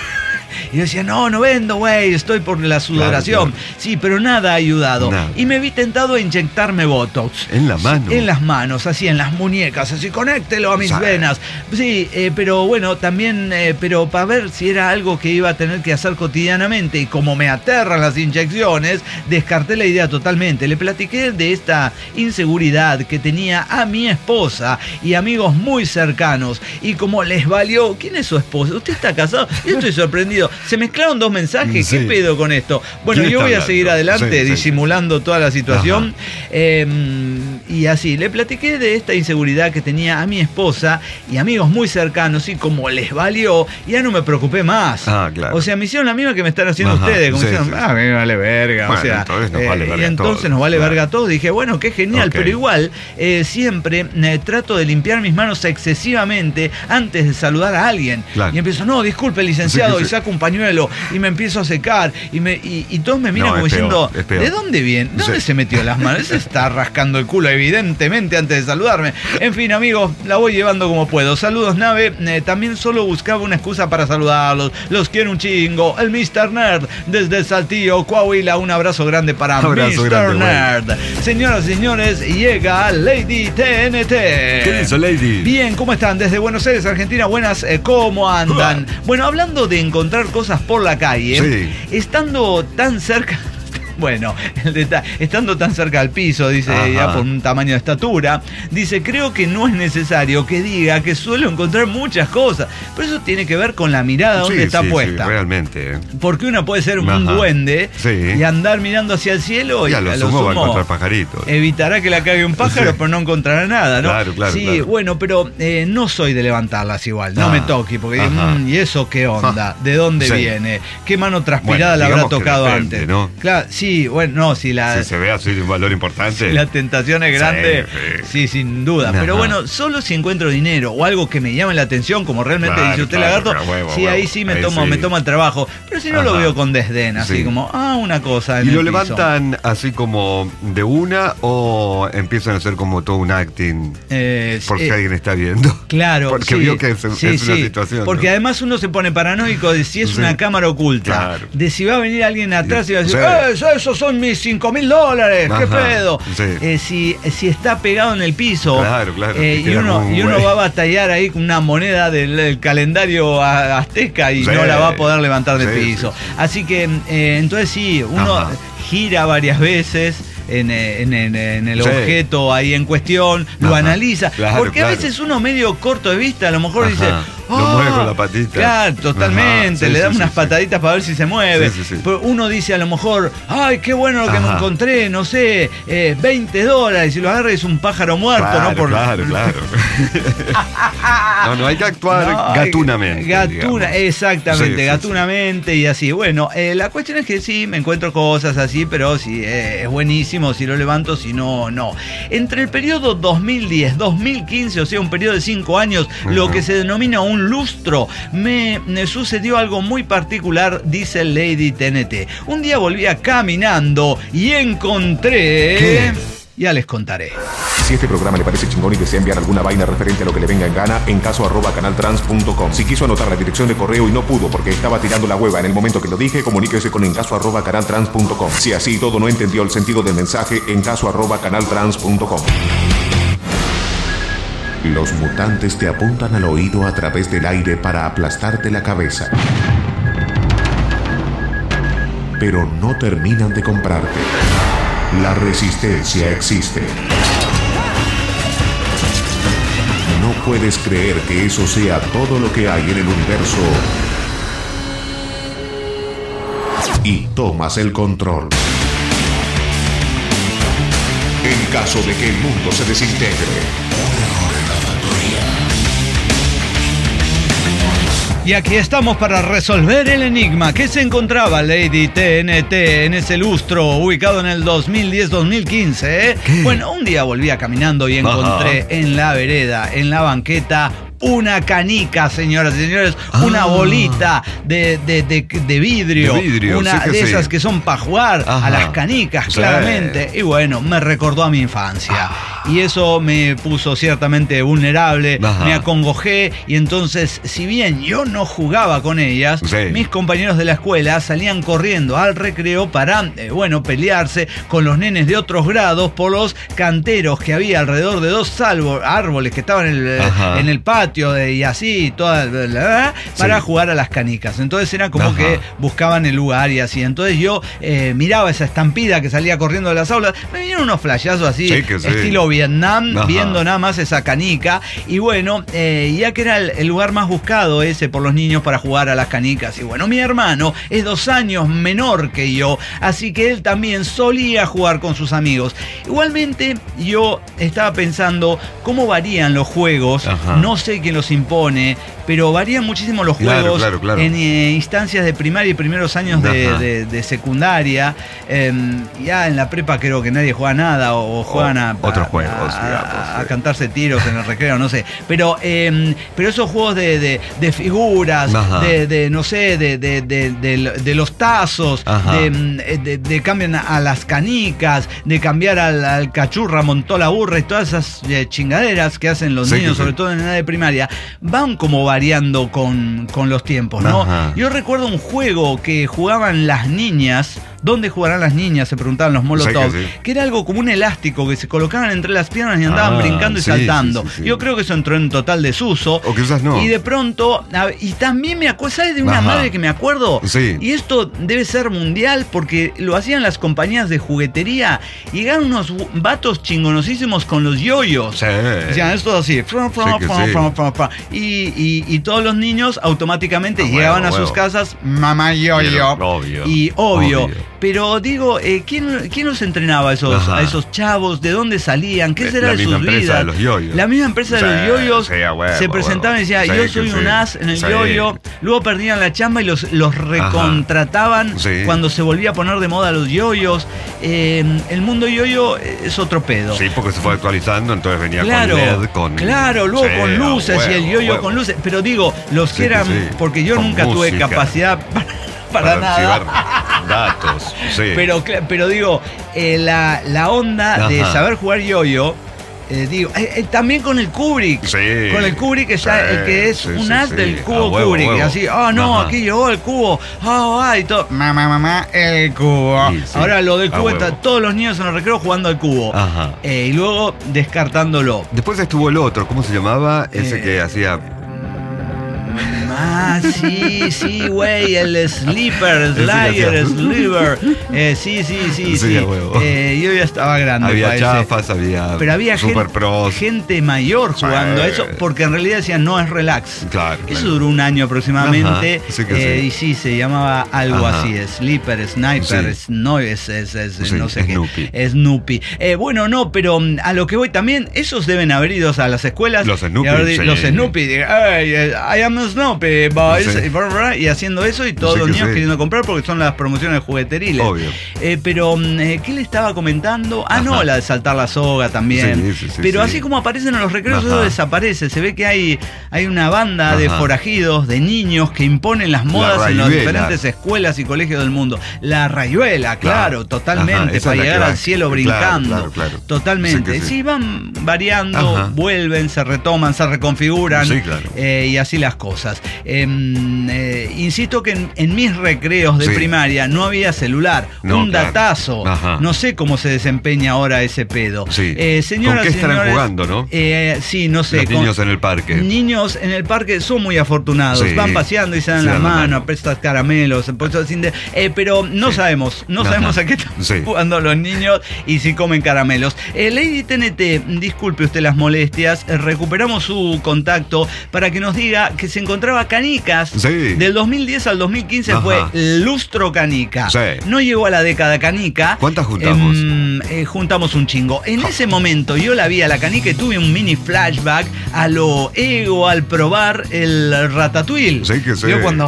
Speaker 8: Y yo decía, no vendo, güey, estoy por la sudoración. Claro. Sí, pero nada ha ayudado. Y me vi tentado a inyectarme Botox.
Speaker 3: ¿En la mano?
Speaker 8: En las manos, así, en las muñecas, así, conéctelo a mis venas. Sí, pero bueno, también, pero para ver si era algo que iba a tener que hacer cotidianamente. Y como me aterran las inyecciones, descarté la idea totalmente. Le platiqué de esta inseguridad que tenía a mi esposa y amigos muy cercanos. Y como les valió, ¿quién es su esposa? ¿Usted está casado? Yo estoy sorprendido. Se mezclaron dos mensajes. ¿Qué pedo con esto? Bueno, yo voy a seguir adelante disimulando toda la situación. Y así, le platiqué de esta inseguridad que tenía a mi esposa y amigos muy cercanos. Y como les valió, ya no me preocupé más.
Speaker 3: Claro.
Speaker 8: O sea, me hicieron la misma que me están haciendo ustedes. Como dicen, me vale verga.
Speaker 3: Bueno,
Speaker 8: o sea,
Speaker 3: entonces nos vale verga
Speaker 8: y entonces nos vale verga todo. Dije, bueno, qué genial. Pero igual, siempre trato de limpiar mis manos excesivamente antes de saludar a alguien. Y empiezo, no, disculpe, licenciado, y saco un pañuelo y me empiezo a secar y todos me miran como diciendo, ¿de dónde viene? ¿Dónde se metió las manos? Se está rascando el culo evidentemente antes de saludarme. En fin, amigos, la voy llevando como puedo. Saludos, nave. También solo buscaba una excusa para saludarlos. Los quiero un chingo. El Mr. Nerd desde Saltillo, Coahuila. Un abrazo grande para Mr. Nerd. Señoras y señores, llega Lady TNT.
Speaker 3: ¿Qué dice, Lady?
Speaker 8: Bien, ¿cómo están? Desde Buenos Aires, Argentina. Buenas, ¿cómo andan? Bueno, hablando de encontrar cosas por la calle, estando tan cerca... Bueno, estando tan cerca al piso, dice ya por un tamaño de estatura, dice, creo que no es necesario que diga que suelo encontrar muchas cosas. Pero eso tiene que ver con la mirada donde está puesta.
Speaker 3: Sí, realmente.
Speaker 8: Porque uno puede ser un duende y andar mirando hacia el cielo y a lo sumo
Speaker 3: va a encontrar pajaritos.
Speaker 8: Evitará que la cague un pájaro, pero no encontrará nada, ¿no?
Speaker 3: Claro.
Speaker 8: Sí, bueno, pero no soy de levantarlas igual, no me toque, porque ¿y eso qué onda? ¿De dónde viene? ¿Qué mano transpirada la habrá tocado antes? ¿No? Claro, sí, bueno, no, si se
Speaker 3: ve así un valor importante.
Speaker 8: Si la tentación es grande, sí, sin duda. Pero bueno, solo si encuentro dinero o algo que me llame la atención, como realmente dice usted, lagarto, ahí sí me toma el trabajo. Pero si no lo veo con desdén, así como, una cosa.
Speaker 3: ¿Y lo levantan así como de una o empiezan a hacer como todo un acting? Porque alguien está viendo.
Speaker 8: Claro.
Speaker 3: Porque vio que es una situación.
Speaker 8: Porque además uno se pone paranoico de si es una cámara oculta. De si va a venir alguien atrás y va a decir, esos son mis $5.000, ¿qué pedo?
Speaker 3: Sí.
Speaker 8: Si está pegado en el piso,
Speaker 3: claro,
Speaker 8: y uno va a batallar ahí con una moneda del calendario azteca y no la va a poder levantar del piso.
Speaker 3: Sí.
Speaker 8: Así que, entonces sí, uno gira varias veces en el objeto ahí en cuestión, lo analiza, porque a veces uno medio corto de vista, a lo mejor dice,
Speaker 3: lo mueve con la patita.
Speaker 8: Claro, totalmente, le da unas pataditas para ver si se mueve.
Speaker 3: Sí.
Speaker 8: Pero uno dice a lo mejor, ay, qué bueno lo que me encontré, no sé, $20, y lo agarra y es un pájaro muerto,
Speaker 3: claro,
Speaker 8: ¿no?
Speaker 3: Claro. No, hay que actuar gatunamente.
Speaker 8: Exactamente,
Speaker 3: Sí.
Speaker 8: gatunamente y así. Bueno, la cuestión es que sí, me encuentro cosas así, pero sí, es buenísimo si lo levanto, si no, no. Entre el periodo 2010-2015, o sea, un periodo de 5 años, lo que se denomina un lustro, me sucedió algo muy particular, dice Lady TNT. Un día volvía caminando y encontré...
Speaker 3: ¿Qué?
Speaker 8: Ya les contaré.
Speaker 4: Si este programa le parece chingón y desea enviar alguna vaina referente a lo que le venga en gana, en caso@canaltrans.com. Si quiso anotar la dirección de correo y no pudo porque estaba tirando la hueva en el momento que lo dije, comuníquese con encaso@canaltrans.com. Si así todo no entendió el sentido del mensaje, encaso@canaltrans.com. Los mutantes te apuntan al oído a través del aire para aplastarte la cabeza. Pero no terminan de comprarte. La resistencia existe. No puedes creer que eso sea todo lo que hay en el universo. Y tomas el control. En caso de que el mundo se desintegre.
Speaker 8: Y aquí estamos para resolver el enigma. ¿Qué se encontraba Lady TNT en ese lustro ubicado en el 2010-2015? Bueno, un día volvía caminando y encontré en la vereda, en la banqueta, una canica, señoras y señores, una bolita de vidrio, una de esas que son para jugar a las canicas, claramente. Y bueno, me recordó a mi infancia. Y eso me puso ciertamente vulnerable, me acongojé, y entonces, si bien yo no jugaba con ellas, mis compañeros de la escuela salían corriendo al recreo para, pelearse con los nenes de otros grados por los canteros que había alrededor de 2 árboles que estaban en el patio, y así, para jugar a las canicas. Entonces era como que buscaban el lugar y así. Entonces yo miraba esa estampida que salía corriendo de las aulas, me vinieron unos flashazos así, estilo Vietnam, viendo nada más esa canica. Y bueno, ya que era el lugar más buscado ese por los niños para jugar a las canicas. Y bueno, mi hermano es 2 años menor que yo, así que él también solía jugar con sus amigos. Igualmente, yo estaba pensando cómo varían los juegos. No sé quién los impone, pero varían muchísimo los juegos en instancias de primaria y primeros años de secundaria. Ya en la prepa creo que nadie juega nada, o juegan a cantarse tiros en el recreo, no sé. Pero esos juegos de figuras, de los tazos, de cambian a las canicas, de cambiar al cachurra, montó la burra, y todas esas chingaderas que hacen los niños, sobre todo en edad de primaria, van como variando con los tiempos, ¿no? Yo recuerdo un juego que jugaban las niñas. ¿Dónde jugarán las niñas?, se preguntaban los Molotov, que era algo como un elástico que se colocaban entre las piernas y andaban brincando y saltando. Yo creo que eso entró en total desuso.
Speaker 3: O quizás no.
Speaker 8: Y de pronto, y también me acuerdo, ¿sabes de una madre que me acuerdo? Y esto debe ser mundial porque lo hacían las compañías de juguetería. Llegaron unos vatos chingonosísimos con los yoyos. Decían esto así. Y todos los niños automáticamente llegaban a sus casas, mamá yoyo. Y obvio. Pero digo, ¿quién los entrenaba a esos chavos? ¿De dónde salían? ¿Qué será de sus vidas? La misma empresa de los yoyos se presentaban y decían, yo soy un as en el yoyo. Luego perdían la chamba y los recontrataban cuando se volvía a poner de moda los yoyos. El mundo yoyo es otro pedo.
Speaker 3: Sí, porque se fue actualizando, entonces venía con LED,
Speaker 8: luego con luces y el yoyo con luces. Pero digo, los que eran, porque yo nunca tuve capacidad para nada.
Speaker 3: Datos,
Speaker 8: Pero digo, la onda de saber jugar yoyo También con el Kubrick.
Speaker 3: Sí.
Speaker 8: Con el Kubrick, que ya el que es un as del cubo Kubrick.
Speaker 3: Huevo.
Speaker 8: Así, aquí llegó el cubo. Y todo. Mamá, el cubo.
Speaker 3: Sí.
Speaker 8: Ahora lo del cubo está
Speaker 3: Huevo.
Speaker 8: todos los niños en los recreos jugando al cubo.
Speaker 3: Ajá.
Speaker 8: Y luego descartándolo.
Speaker 3: Después estuvo el otro, ¿cómo se llamaba? Ese que hacía...
Speaker 8: Sí, güey, el Sleeper, Slayer, Sliver. Sí.
Speaker 3: a huevo.
Speaker 8: Yo ya estaba grande.
Speaker 3: Había
Speaker 8: parece.
Speaker 3: chafas,
Speaker 8: Pero había
Speaker 3: super pros.
Speaker 8: gente mayor jugando a eso, porque en realidad decían no es relax.
Speaker 3: Claro.
Speaker 8: Eso duró un año aproximadamente.
Speaker 3: Ajá, sí que sí.
Speaker 8: Y sí, se llamaba algo
Speaker 3: Ajá.
Speaker 8: así: Sleeper, Sniper,
Speaker 3: Sí.
Speaker 8: no sé
Speaker 3: Snoopy.
Speaker 8: qué. Snoopy. Bueno, no, pero a lo que voy también, esos deben haber ido a las escuelas.
Speaker 3: Los Snoopy,
Speaker 8: y haber-
Speaker 3: sí.
Speaker 8: Los Snoopy. I am Snoopy, boys.
Speaker 3: Sí.
Speaker 8: Y haciendo eso, y todos
Speaker 3: Sí
Speaker 8: los
Speaker 3: que
Speaker 8: niños
Speaker 3: sí.
Speaker 8: queriendo comprar porque son las promociones jugueteriles.
Speaker 3: Obvio.
Speaker 8: Pero, ¿qué le estaba comentando?
Speaker 3: Ajá.
Speaker 8: No, la de saltar la soga también.
Speaker 3: Sí,
Speaker 8: Pero
Speaker 3: sí.
Speaker 8: así como aparecen en los recreos,
Speaker 3: Ajá.
Speaker 8: eso desaparece. Se ve que hay una banda de
Speaker 3: Ajá.
Speaker 8: forajidos, de niños que imponen las modas en las
Speaker 3: rayuela.
Speaker 8: diferentes escuelas y colegios del mundo. La rayuela, claro, totalmente,
Speaker 3: Ajá, esa
Speaker 8: para
Speaker 3: es la
Speaker 8: llegar
Speaker 3: que va.
Speaker 8: al cielo
Speaker 3: Claro,
Speaker 8: brincando.
Speaker 3: claro.
Speaker 8: Totalmente.
Speaker 3: Sí que sí.
Speaker 8: Sí, van variando,
Speaker 3: Ajá.
Speaker 8: vuelven, se retoman, se reconfiguran.
Speaker 3: Sí, claro.
Speaker 8: Y así las cosas. Insisto que en mis recreos de
Speaker 3: Sí.
Speaker 8: primaria no había celular,
Speaker 3: No,
Speaker 8: un
Speaker 3: claro.
Speaker 8: datazo.
Speaker 3: Ajá.
Speaker 8: No sé cómo se desempeña ahora ese pedo.
Speaker 3: Sí.
Speaker 8: Señoras,
Speaker 3: ¿Con qué estarán
Speaker 8: señores,
Speaker 3: jugando, no?
Speaker 8: Sí, no sé.
Speaker 3: Los niños en el parque.
Speaker 8: Niños en el parque son muy afortunados.
Speaker 3: Sí.
Speaker 8: Van paseando y se dan
Speaker 3: Se
Speaker 8: la
Speaker 3: dan la
Speaker 8: mano,
Speaker 3: mano.
Speaker 8: apestan caramelos. Pero no sabemos. No
Speaker 3: Ajá.
Speaker 8: sabemos a qué están
Speaker 3: Sí.
Speaker 8: jugando los niños y si comen caramelos. Lady TNT, disculpe usted las molestias. Recuperamos su contacto para que nos diga que se encontraba Canicas.
Speaker 3: Sí.
Speaker 8: Del 2010 al 2015
Speaker 3: Ajá.
Speaker 8: fue Lustro Canica.
Speaker 3: Sí.
Speaker 8: No llegó a la década Canica.
Speaker 3: ¿Cuántas juntamos?
Speaker 8: Juntamos un chingo. En ese momento yo la vi a la Canica y tuve un mini flashback a lo ego al probar el Ratatouille.
Speaker 3: Sí que sí.
Speaker 8: Yo cuando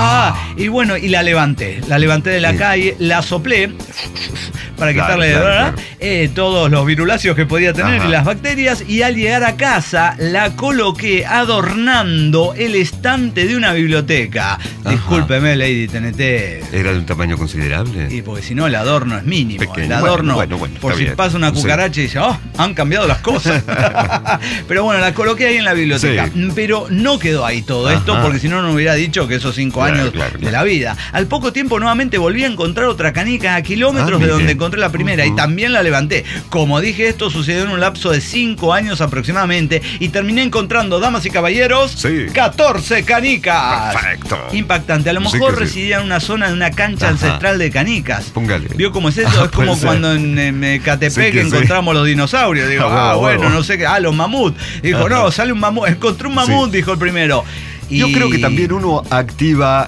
Speaker 8: y bueno, y la levanté de la
Speaker 3: Sí.
Speaker 8: calle, la soplé para
Speaker 3: Claro,
Speaker 8: quitarle
Speaker 3: claro.
Speaker 8: todos los viruláceos que podía tener
Speaker 3: Ajá.
Speaker 8: y las bacterias, y al llegar a casa la coloqué adornando el estante de una biblioteca.
Speaker 3: Ajá.
Speaker 8: Discúlpeme, Lady TNT.
Speaker 3: ¿Era de un tamaño considerable?
Speaker 8: Y porque si no, el adorno es mínimo.
Speaker 3: Pequeño.
Speaker 8: El adorno,
Speaker 3: Bueno,
Speaker 8: por
Speaker 3: está
Speaker 8: si
Speaker 3: bien.
Speaker 8: pasa una cucaracha y dice, han cambiado las cosas. Pero bueno, la coloqué ahí en la biblioteca.
Speaker 3: Sí.
Speaker 8: Pero no quedó ahí todo
Speaker 3: Ajá.
Speaker 8: esto, porque si no, no hubiera dicho que esos 5
Speaker 3: Claro,
Speaker 8: años
Speaker 3: claro.
Speaker 8: de la vida. Al poco tiempo, nuevamente volví a encontrar otra canica a kilómetros de
Speaker 3: mire.
Speaker 8: donde encontré la primera, y
Speaker 3: Ujú.
Speaker 8: también la levanté. Como dije, esto sucedió en un lapso de 5 años aproximadamente, y terminé encontrando, damas y caballeros,
Speaker 3: Sí.
Speaker 8: 14 canicas.
Speaker 3: Perfecto.
Speaker 8: Impactante. A lo
Speaker 3: Sí
Speaker 8: mejor
Speaker 3: que sí.
Speaker 8: residía en una zona de una cancha
Speaker 3: Ajá.
Speaker 8: ancestral de canicas.
Speaker 3: Póngale.
Speaker 8: ¿Vio cómo es eso?
Speaker 3: Ah,
Speaker 8: Es como
Speaker 3: puede ser.
Speaker 8: cuando en Catepec
Speaker 3: Sí que sí.
Speaker 8: encontramos los dinosaurios. Digo,
Speaker 3: A huevo,
Speaker 8: bueno,
Speaker 3: huevo.
Speaker 8: no sé qué. Los mamut. Dijo,
Speaker 3: Ajá.
Speaker 8: no, sale un mamut. Encontré un mamut,
Speaker 3: Sí.
Speaker 8: dijo el primero.
Speaker 3: Yo
Speaker 8: Y
Speaker 3: creo que también uno activa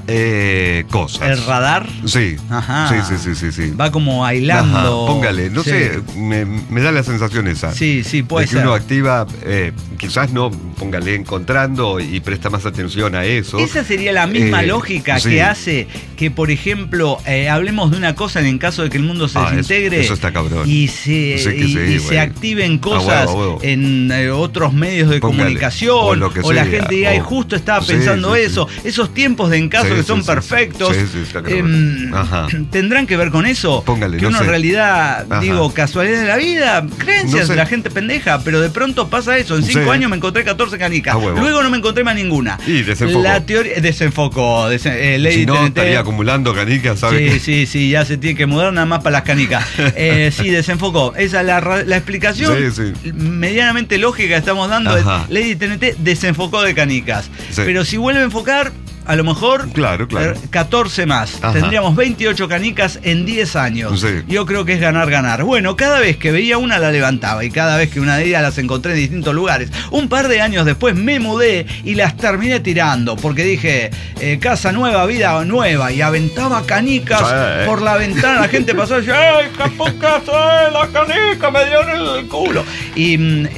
Speaker 3: cosas.
Speaker 8: el radar
Speaker 3: Sí.
Speaker 8: Ajá.
Speaker 3: Sí.
Speaker 8: va como aislando.
Speaker 3: Ajá, póngale, no
Speaker 8: Sí.
Speaker 3: sé, me da la sensación esa.
Speaker 8: Sí, puede
Speaker 3: de que
Speaker 8: ser.
Speaker 3: uno activa, quizás no, póngale encontrando y presta más atención a eso.
Speaker 8: Esa sería la misma lógica
Speaker 3: sí.
Speaker 8: que hace que, por ejemplo, hablemos de una cosa en caso de que el mundo se desintegre.
Speaker 3: eso está cabrón.
Speaker 8: Y se,
Speaker 3: Sí que sí,
Speaker 8: y se
Speaker 3: güey.
Speaker 8: activen cosas
Speaker 3: A huevo.
Speaker 8: en otros medios de
Speaker 3: Póngale,
Speaker 8: comunicación.
Speaker 3: o lo que
Speaker 8: la
Speaker 3: sea,
Speaker 8: gente diga,
Speaker 3: o-
Speaker 8: "Ay, justo estaba
Speaker 3: Sí,
Speaker 8: pensando
Speaker 3: sí,
Speaker 8: eso". Esos tiempos de encaso
Speaker 3: Sí,
Speaker 8: que
Speaker 3: sí,
Speaker 8: son
Speaker 3: sí,
Speaker 8: perfectos.
Speaker 3: sí, está cabrón. Ajá.
Speaker 8: ¿Tendrán que ver con eso?
Speaker 3: Póngale,
Speaker 8: que
Speaker 3: no
Speaker 8: uno
Speaker 3: sé.
Speaker 8: en realidad,
Speaker 3: Ajá.
Speaker 8: digo, casualidad de la vida, creencias
Speaker 3: No sé.
Speaker 8: de la gente pendeja, pero de pronto pasa eso. En 5
Speaker 3: Sí.
Speaker 8: años me encontré 14 canicas.
Speaker 3: A huevo.
Speaker 8: Luego no me encontré más ninguna.
Speaker 3: Y desenfocó.
Speaker 8: La teoría desenfocó. Lady
Speaker 3: Si no,
Speaker 8: TNT.
Speaker 3: estaría acumulando canicas, ¿sabes?
Speaker 8: Sí, ya se tiene que mudar nada más para las canicas. Sí, desenfocó. Esa es la explicación
Speaker 3: Sí.
Speaker 8: medianamente lógica que estamos dando.
Speaker 3: Ajá.
Speaker 8: Lady TNT desenfocó de canicas.
Speaker 3: Sí.
Speaker 8: Pero si vuelve a enfocar, a lo mejor
Speaker 3: Claro.
Speaker 8: 14 más.
Speaker 3: Ajá.
Speaker 8: Tendríamos 28 canicas en 10 años.
Speaker 3: Sí.
Speaker 8: Yo creo que es ganar. Bueno, cada vez que veía una la levantaba, y cada vez que una de ellas las encontré en distintos lugares. Un par de años después me mudé y las terminé tirando, porque dije, casa nueva, vida nueva, y aventaba canicas
Speaker 3: Sí.
Speaker 8: por la ventana. La gente pasaba y decía, ¡ay, qué poca soy! La canica me dio en el culo. Y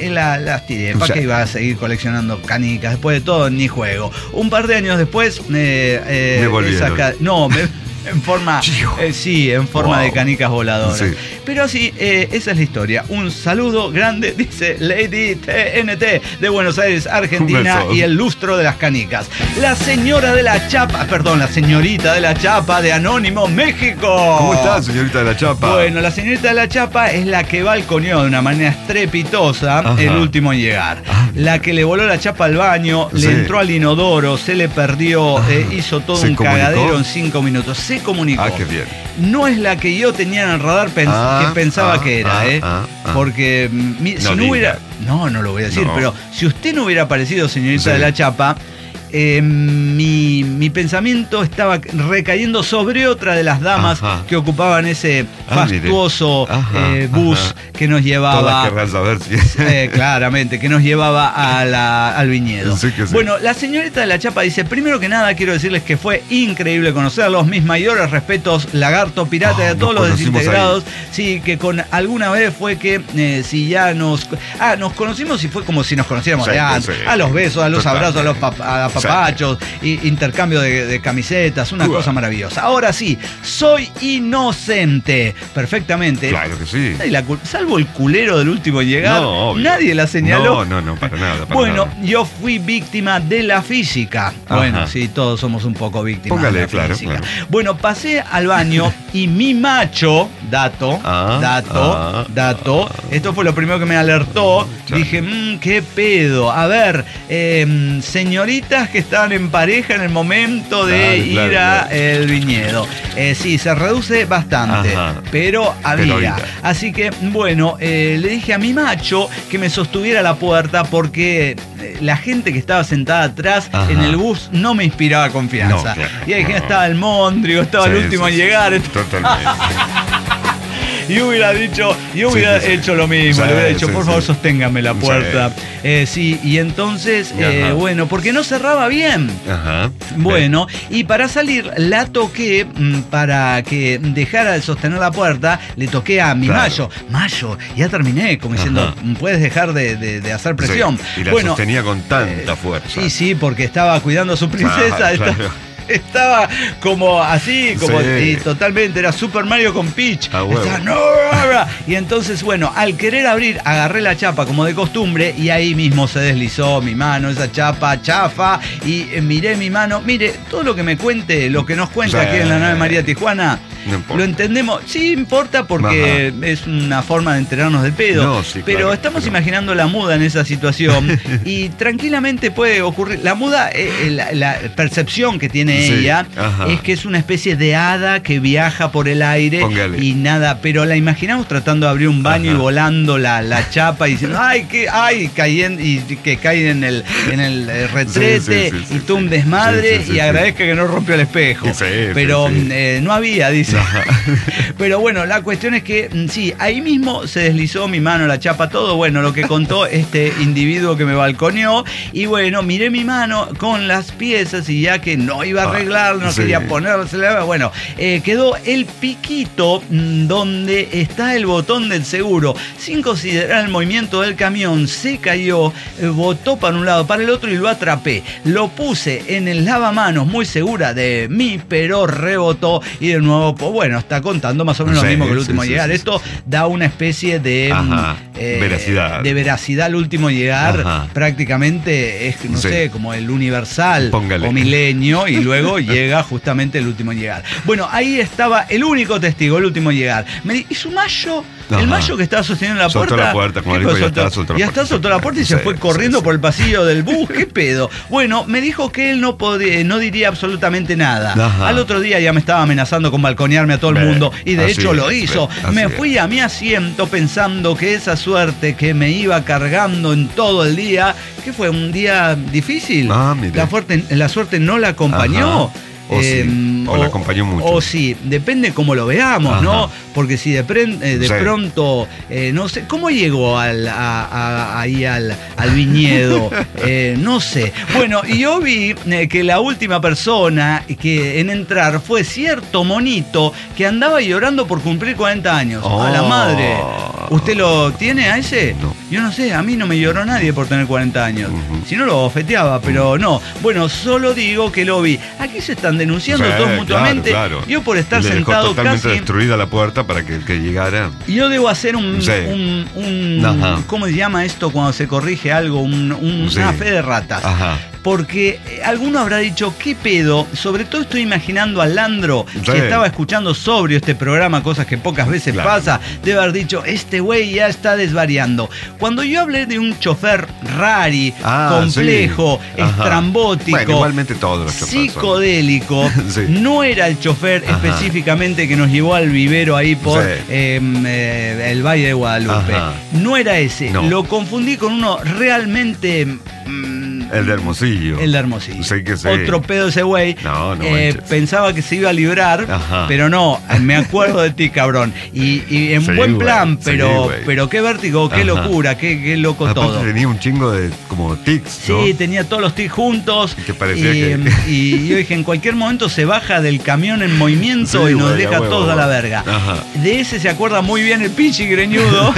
Speaker 8: las tiré. ¿Para
Speaker 3: O sea,
Speaker 8: qué iba a seguir coleccionando canicas? Después de todo, ni juego. Un par de años después,
Speaker 3: Me volvieron.
Speaker 8: En forma, en forma de canicas voladoras.
Speaker 3: Sí.
Speaker 8: Pero así, esa es la historia. Un saludo grande, dice Lady TNT de Buenos Aires, Argentina, y el lustro de las canicas. La señorita de la chapa de Anónimo, México.
Speaker 3: ¿Cómo está, señorita de la chapa?
Speaker 8: Bueno, la señorita de la chapa es la que balconeó de una manera estrepitosa el último en llegar. La que le voló la chapa al baño, le entró al inodoro, se le perdió, hizo todo un cagadero en 5 minutos. Se comunicó.
Speaker 3: Qué bien.
Speaker 8: No es la que yo tenía en el radar que pensaba que era, porque si no hubiera... No lo voy a decir, pero si usted no hubiera aparecido, señorita de la chapa, mi pensamiento estaba recayendo sobre otra de las damas que ocupaban ese fastuoso bus que nos llevaba.
Speaker 3: Todas querrán saber si
Speaker 8: claramente, que nos llevaba al viñedo.
Speaker 3: Sí.
Speaker 8: Bueno, la señorita de la chapa dice: primero que nada, quiero decirles que fue increíble conocerlos. Mis mayores respetos, Lagarto Pirata, y a todos los desintegrados. Sí, que con alguna vez fue que si ya nos conocimos y fue como si nos conociéramos de antes. A los besos, a los abrazos, a los papachos, intercambio de camisetas, una cosa maravillosa. Ahora sí, soy inocente. Perfectamente.
Speaker 3: Claro que sí.
Speaker 8: Salvo el culero del último llegar, nadie la señaló.
Speaker 3: No, para nada.
Speaker 8: Bueno, yo fui víctima de la física. Bueno, sí, todos somos un poco víctimas de la física. Claro. Bueno, pasé al baño y mi macho, dato, esto fue lo primero que me alertó. Dije, qué pedo. A ver, señoritas que estaban en pareja en el momento de ir al viñedo. Sí, se reduce bastante, pero había. Así que, bueno, le dije a mi macho que me sostuviera la puerta porque la gente que estaba sentada atrás en el bus no me inspiraba confianza. Y ahí estaba el Mondrigo, estaba el último en llegar.
Speaker 3: Totalmente.
Speaker 8: Y hubiera hecho lo mismo, le hubiera dicho, por favor, sosténgame la puerta. Y entonces, bueno, porque no cerraba bien. Bueno, y para salir la toqué, para que dejara de sostener la puerta, le toqué a mi Mayo, ya terminé, como diciendo, puedes dejar de hacer presión.
Speaker 3: Y la sostenía con tanta fuerza.
Speaker 8: Sí, porque estaba cuidando a su princesa. Estaba como así, y totalmente, era Super Mario con Peach. Y entonces, bueno, al querer abrir, agarré la chapa como de costumbre y ahí mismo se deslizó mi mano, esa chapa chafa, y miré mi mano. Mire, todo lo que me cuente, lo que nos cuenta aquí en la nave María Tijuana, lo entendemos. Sí importa porque es una forma de enterarnos del pedo. Pero estamos imaginando la muda en esa situación y tranquilamente puede ocurrir. La muda, la percepción que tiene ella es que es una especie de hada que viaja por el aire y nada, pero la imaginamos tratando de abrir un baño y volando la chapa y diciendo cayendo, y que cae en el retrete y tú un desmadre y agradezca que no rompió el espejo. Pero no había, dice. Pero bueno, la cuestión es que ahí mismo se deslizó mi mano, la chapa, todo. Bueno, lo que contó este individuo que me balconeó. Y bueno, miré mi mano con las piezas y ya que no iba a arreglar, no quería ponérsela. Bueno, quedó el piquito donde está el botón del seguro. Sin considerar el movimiento del camión, se cayó, botó para un lado, para el otro y lo atrapé. Lo puse en el lavamanos, muy segura de mí, pero rebotó y de nuevo, bueno, está contando más o menos lo mismo que el último llegar. Esto da una especie de veracidad. De veracidad al último llegar. Prácticamente es, no sé, como el universal o milenio, y luego llega justamente el último llegar. Bueno, ahí estaba el único testigo, el último llegar. ¿Y su mayo? El mayo que estaba sosteniendo la puerta.
Speaker 3: Soltó la puerta, como dijo,
Speaker 8: soltó la puerta y se fue corriendo por el pasillo del bus. ¿Qué pedo? Bueno, me dijo que él no diría absolutamente nada. Al otro día ya me estaba amenazando con balconearme a todo el mundo y de hecho lo hizo. Me fui a mi asiento pensando que esa suerte que me iba cargando en todo el día, que fue un día difícil. La suerte no la acompañó.
Speaker 3: O la acompañó mucho.
Speaker 8: O sí, depende cómo lo veamos, ¿no? Porque si de pronto, no sé, ¿cómo llegó ahí al viñedo? No sé. Bueno, y yo vi que la última persona que en entrar fue cierto monito que andaba llorando por cumplir 40 años. A la madre. ¿Usted lo tiene a ese?
Speaker 3: No.
Speaker 8: Yo no sé, a mí no me lloró nadie por tener 40 años. Si no lo bofeteaba, pero no. Bueno, solo digo que lo vi. Aquí se están denunciando todos mutuamente.
Speaker 3: Claro.
Speaker 8: Yo por estar
Speaker 3: Le dejó
Speaker 8: sentado
Speaker 3: totalmente
Speaker 8: casi...
Speaker 3: destruida la puerta para que el que llegara...
Speaker 8: Yo debo hacer un ¿cómo se llama esto cuando se corrige algo? Una fe de ratas.
Speaker 3: Ajá.
Speaker 8: Porque alguno habrá dicho, ¿qué pedo? Sobre todo estoy imaginando a Landro, que estaba escuchando sobrio este programa, cosas que pocas veces pasa, debe haber dicho, este güey ya está desvariando. Cuando yo hablé de un chofer rari, complejo, estrambótico,
Speaker 3: bueno, igualmente todos los choferes
Speaker 8: psicodélico, no era el chofer específicamente que nos llevó al vivero ahí por el Valle de Guadalupe. No era ese, lo confundí con uno realmente...
Speaker 3: el de Hermosillo.
Speaker 8: El de Hermosillo.
Speaker 3: Sí que sí.
Speaker 8: Otro pedo ese güey.
Speaker 3: No
Speaker 8: pensaba que se iba a librar, pero no, me acuerdo de ti, cabrón. Y en buen plan, pero qué vértigo, qué locura, qué loco.
Speaker 3: Aparte
Speaker 8: todo.
Speaker 3: Tenía un chingo de como tics, ¿no?
Speaker 8: Sí, tenía todos los tics juntos.
Speaker 3: Que parecía
Speaker 8: y yo dije, en cualquier momento se baja del camión en movimiento y nos deja todos a la verga. De ese se acuerda muy bien el pinche greñudo.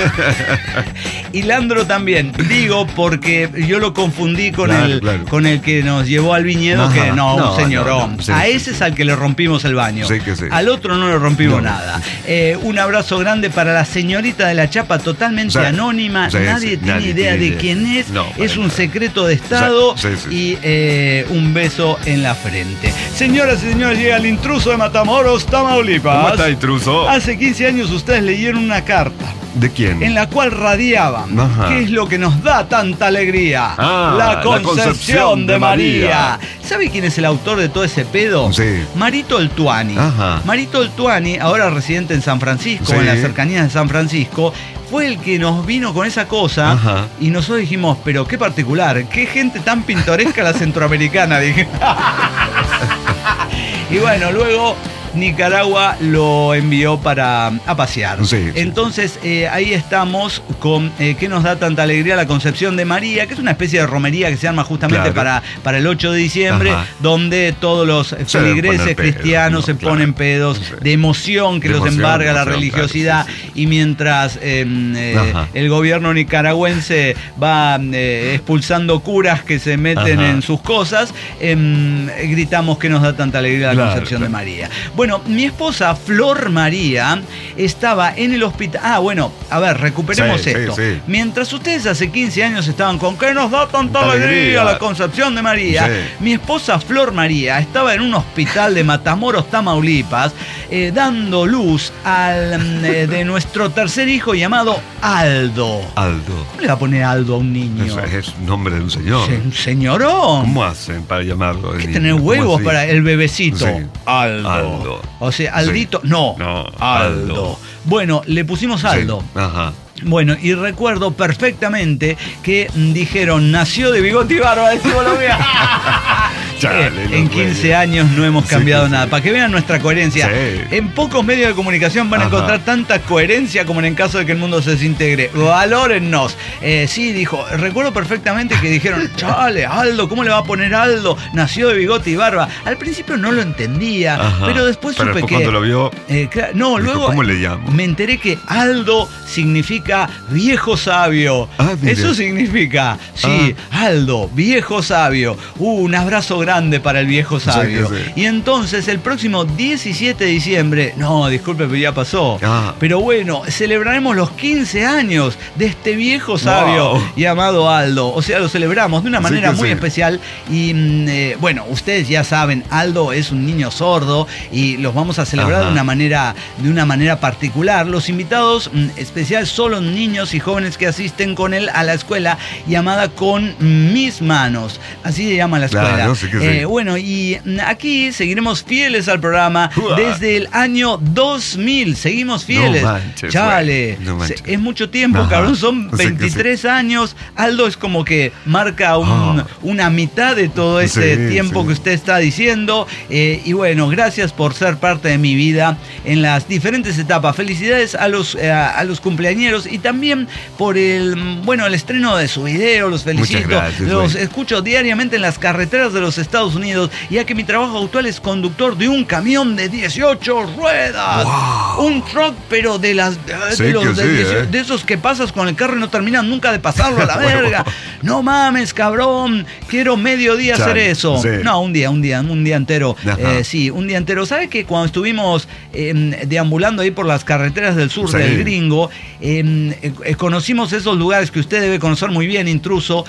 Speaker 8: Y Landro también. Digo, porque yo lo confundí con con el que nos llevó al viñedo, que un señorón. A ese es al que le rompimos el baño. Al otro no le rompimos nada. Un abrazo grande para la señorita de la chapa, totalmente anónima. Nadie tiene idea de quién es. Es un secreto de Estado. Y un beso en la frente. Señoras y señores, llega el intruso de Matamoros, Tamaulipas.
Speaker 3: ¿Cómo está, intruso?
Speaker 8: Hace 15 años ustedes leyeron una carta.
Speaker 3: ¿De quién?
Speaker 8: En la cual radiaban qué es lo que nos da tanta alegría. La Concepción de María. ¿Sabe quién es el autor de todo ese pedo? Marito Oltuani. Marito Oltuani, ahora residente en San Francisco, en las cercanías de San Francisco, fue el que nos vino con esa cosa y nosotros dijimos, pero qué particular, qué gente tan pintoresca la centroamericana, dije. Y bueno, luego Nicaragua lo envió a pasear. Entonces, ahí estamos con ¿qué nos da tanta alegría? La Concepción de María, que es una especie de romería que se arma justamente para el 8 de diciembre, donde todos los feligreses cristianos se ponen pedos de emoción que los embarga la religiosidad. Y mientras el gobierno nicaragüense va expulsando curas que se meten en sus cosas, gritamos que nos da tanta alegría la Concepción de María. Bueno, mi esposa Flor María estaba en el hospital. Bueno, a ver, recuperemos esto. Mientras ustedes hace 15 años estaban con ¿qué nos da tanta alegría la Concepción de María? Mi esposa Flor María estaba en un hospital de Matamoros, Tamaulipas, dando luz de nuestro tercer hijo llamado Aldo. ¿Cómo le va a poner Aldo a un niño?
Speaker 3: Es nombre de un señor.
Speaker 8: Un señorón.
Speaker 3: ¿Cómo hacen para llamarlo?
Speaker 8: Hay que tener huevos para el bebecito. Aldo. O sea, Aldito. No, Aldo. Bueno, le pusimos Aldo. Bueno, y recuerdo perfectamente que dijeron, nació de bigote y barba, decimos lo mío. En 15 años no hemos cambiado nada. Para que vean nuestra coherencia. En pocos medios de comunicación van a encontrar tanta coherencia como en el caso de que el mundo se desintegre. Valórennos. Dijo, recuerdo perfectamente que dijeron, chale, Aldo, ¿cómo le va a poner Aldo? Nació de bigote y barba. Al principio no lo entendía, pero después supe que...
Speaker 3: cuando lo vio...
Speaker 8: no, luego
Speaker 3: ¿cómo le llamo?
Speaker 8: Me enteré que Aldo significa viejo sabio. Eso significa, Aldo, viejo sabio. Un abrazo grande para el viejo sabio. Y entonces el próximo 17 de diciembre, no, disculpe, pero ya pasó. Pero bueno, celebraremos los 15 años de este viejo sabio llamado Aldo. O sea, lo celebramos de una manera muy especial. Y bueno, ustedes ya saben, Aldo es un niño sordo y los vamos a celebrar de una manera particular. Los invitados especial solo niños y jóvenes que asisten con él a la escuela llamada Con Mis Manos. Así se llama la escuela. Bueno, y aquí seguiremos fieles al programa desde el año 2000. Seguimos fieles.
Speaker 3: No manches,
Speaker 8: chale.
Speaker 3: No manches.
Speaker 8: Es mucho tiempo, cabrón. Son 23 años. Aldo es como que marca una mitad de todo ese tiempo que usted está diciendo. Y bueno, gracias por ser parte de mi vida en las diferentes etapas. Felicidades a los cumpleañeros y también por el estreno de su video. Los felicito. Los escucho diariamente en las carreteras de los Estados Unidos, ya que mi trabajo actual es conductor de un camión de 18 ruedas.
Speaker 3: Wow.
Speaker 8: Un truck, pero de esos que pasas con el carro y no terminan nunca de pasarlo a la verga. No mames, cabrón. Quiero mediodía hacer eso.
Speaker 3: Sí.
Speaker 8: No, un día entero. Sí, un día entero. ¿Sabe que cuando estuvimos deambulando ahí por las carreteras del sur del Gringo, conocimos esos lugares que usted debe conocer muy bien, intruso,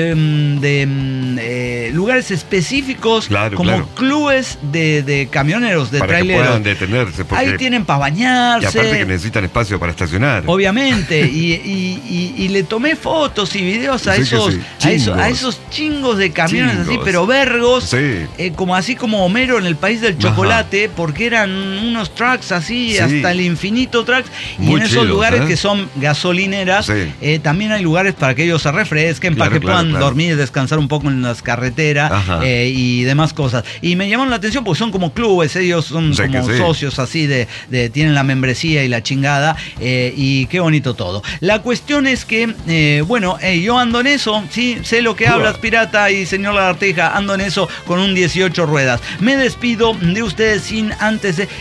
Speaker 8: lugares específicos, como clubes de camioneros, de
Speaker 3: para
Speaker 8: traileros.
Speaker 3: Que puedan detenerse.
Speaker 8: Ahí tienen para bañarse.
Speaker 3: Y aparte que necesitan espacio para estacionar.
Speaker 8: Obviamente. y le tomé fotos y videos a esos chingos de camiones así, pero vergos, como así como Homero en el país del chocolate, porque eran unos trucks así, hasta el infinito trucks. Y muy en esos lugares que son gasolineras, también hay lugares para que ellos se refresquen, para que puedan dormir y descansar un poco en las carreteras y demás cosas. Y me llamaron la atención porque son como clubes, ellos son como socios así tienen la membresía y la chingada, y qué bonito todo. La cuestión es que, yo ando en eso, sí, sé lo que hablas, pirata y señor Lagartija, ando en eso con un 18 ruedas. Me despido de ustedes sin antes de...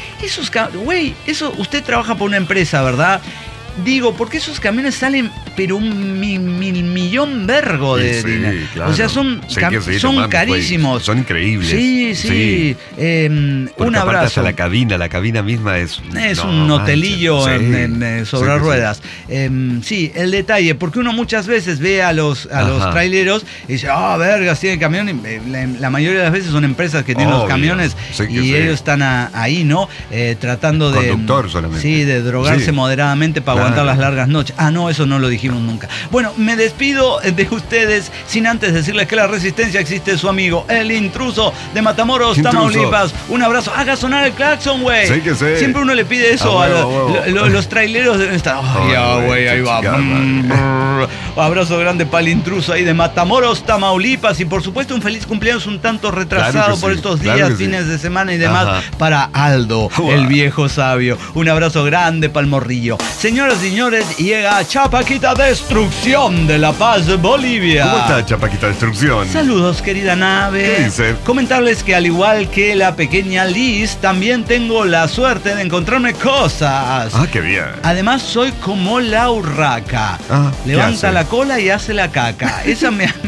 Speaker 8: usted trabaja por una empresa, ¿verdad? Digo, porque esos camiones salen, pero un millón vergo de dinero. Claro. O sea, son carísimos.
Speaker 3: Son increíbles.
Speaker 8: Sí. Un abrazo.
Speaker 3: La cabina misma es
Speaker 8: un hotelillo sobre ruedas. Sí, el detalle, porque uno muchas veces ve a los traileros y dice, vergas, tiene camión. Y la mayoría de las veces son empresas que tienen los camiones y ellos están ahí, ¿no? Tratando
Speaker 3: Conductor solamente.
Speaker 8: Sí, de drogarse moderadamente para aguantar las largas noches. No, eso no lo dijimos nunca. Bueno, me despido de ustedes sin antes decirles que la resistencia existe, su amigo, el intruso de Matamoros, Tamaulipas. Un abrazo. Haga sonar el claxon, güey. Siempre uno le pide eso a los traileros. Deben estar. Ahí va. Abrazo grande para el intruso ahí de Matamoros, Tamaulipas. Y por supuesto, un feliz cumpleaños un tanto retrasado por estos días, fines de semana y demás, para Aldo, el viejo sabio. Un abrazo grande para el morrillo. Señoras y señores, llega Chapaquita Destrucción de La Paz, Bolivia.
Speaker 3: ¿Cómo está Chapaquita Destrucción?
Speaker 8: Saludos, querida nave.
Speaker 3: ¿Qué dice?
Speaker 8: Comentarles que al igual que la pequeña Liz, también tengo la suerte de encontrarme cosas.
Speaker 3: Qué bien.
Speaker 8: Además, soy como la urraca. Levanta la cola y hace la caca. Eso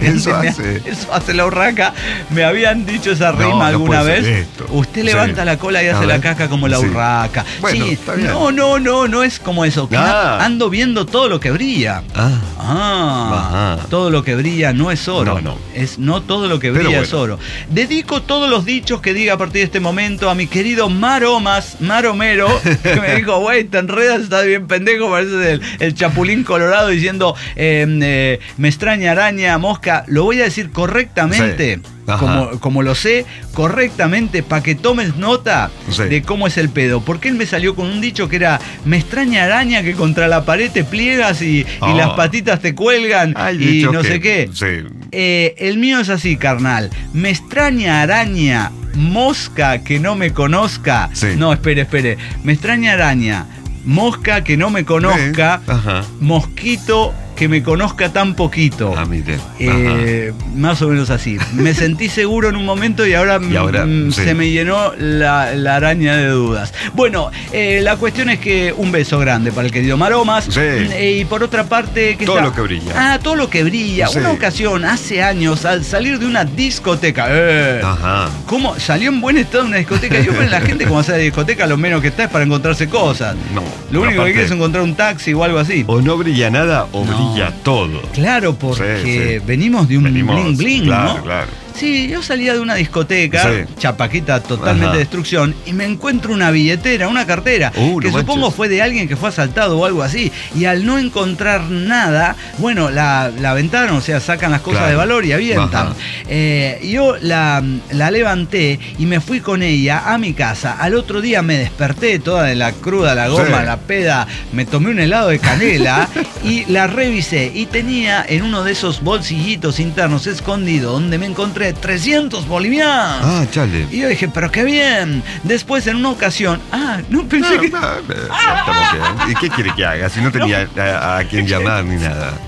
Speaker 8: hace la urraca. Me habían dicho esa rima alguna vez. Usted levanta la cola y hace la caca como la urraca.
Speaker 3: Bueno, está bien.
Speaker 8: No es como eso. Ando viendo todo lo que brilla. Todo lo que brilla no es oro. No todo lo que brilla es oro. Dedico todos los dichos que diga a partir de este momento a mi querido Maromero, que me dijo, güey, te enredas, estás bien pendejo, pareces el Chapulín Colorado diciendo, me extraña araña, mosca. Lo voy a decir correctamente. Como lo sé correctamente, para que tomes nota de cómo es el pedo. Porque él me salió con un dicho que era: me extraña araña que contra la pared te pliegas y las patitas te cuelgan y no sé qué. El mío es así, carnal. Me extraña araña, mosca que no me conozca. No, espere. Me extraña araña, mosca que no me conozca, mosquito que me conozca tan poquito. Más o menos así. Me sentí seguro en un momento y ahora se me llenó la araña de dudas. Bueno, la cuestión es que un beso grande para el querido Maromas. Y por otra parte...
Speaker 3: todo lo que brilla.
Speaker 8: Todo lo que brilla. Una ocasión, hace años, al salir de una discoteca... ¿Cómo? Salió en buen estado de una discoteca. Yo creo que la gente, como hace la discoteca, lo menos que está es para encontrarse cosas. Lo único que quiere es encontrar un taxi o algo así.
Speaker 3: O no brilla nada o brilla todo.
Speaker 8: Claro, porque venimos de un bling bling, ¿no?
Speaker 3: Claro.
Speaker 8: Sí, yo salía de una discoteca, Chapaquita totalmente destrucción, y me encuentro una billetera, una cartera, que supongo fue de alguien que fue asaltado o algo así. Y al no encontrar nada, bueno, la aventaron, o sea, sacan las cosas de valor y avientan. Yo la levanté y me fui con ella a mi casa. Al otro día me desperté toda de la cruda, la goma, la peda, me tomé un helado de canela y la revisé. Y tenía en uno de esos bolsillitos internos escondido, donde me encontré 300 bolivianos.
Speaker 3: Chale.
Speaker 8: Y yo dije, pero qué bien. Después, en una ocasión, no pensé que...
Speaker 3: ¿Y qué quiere que haga? Si no tenía a quien llamar ni nada.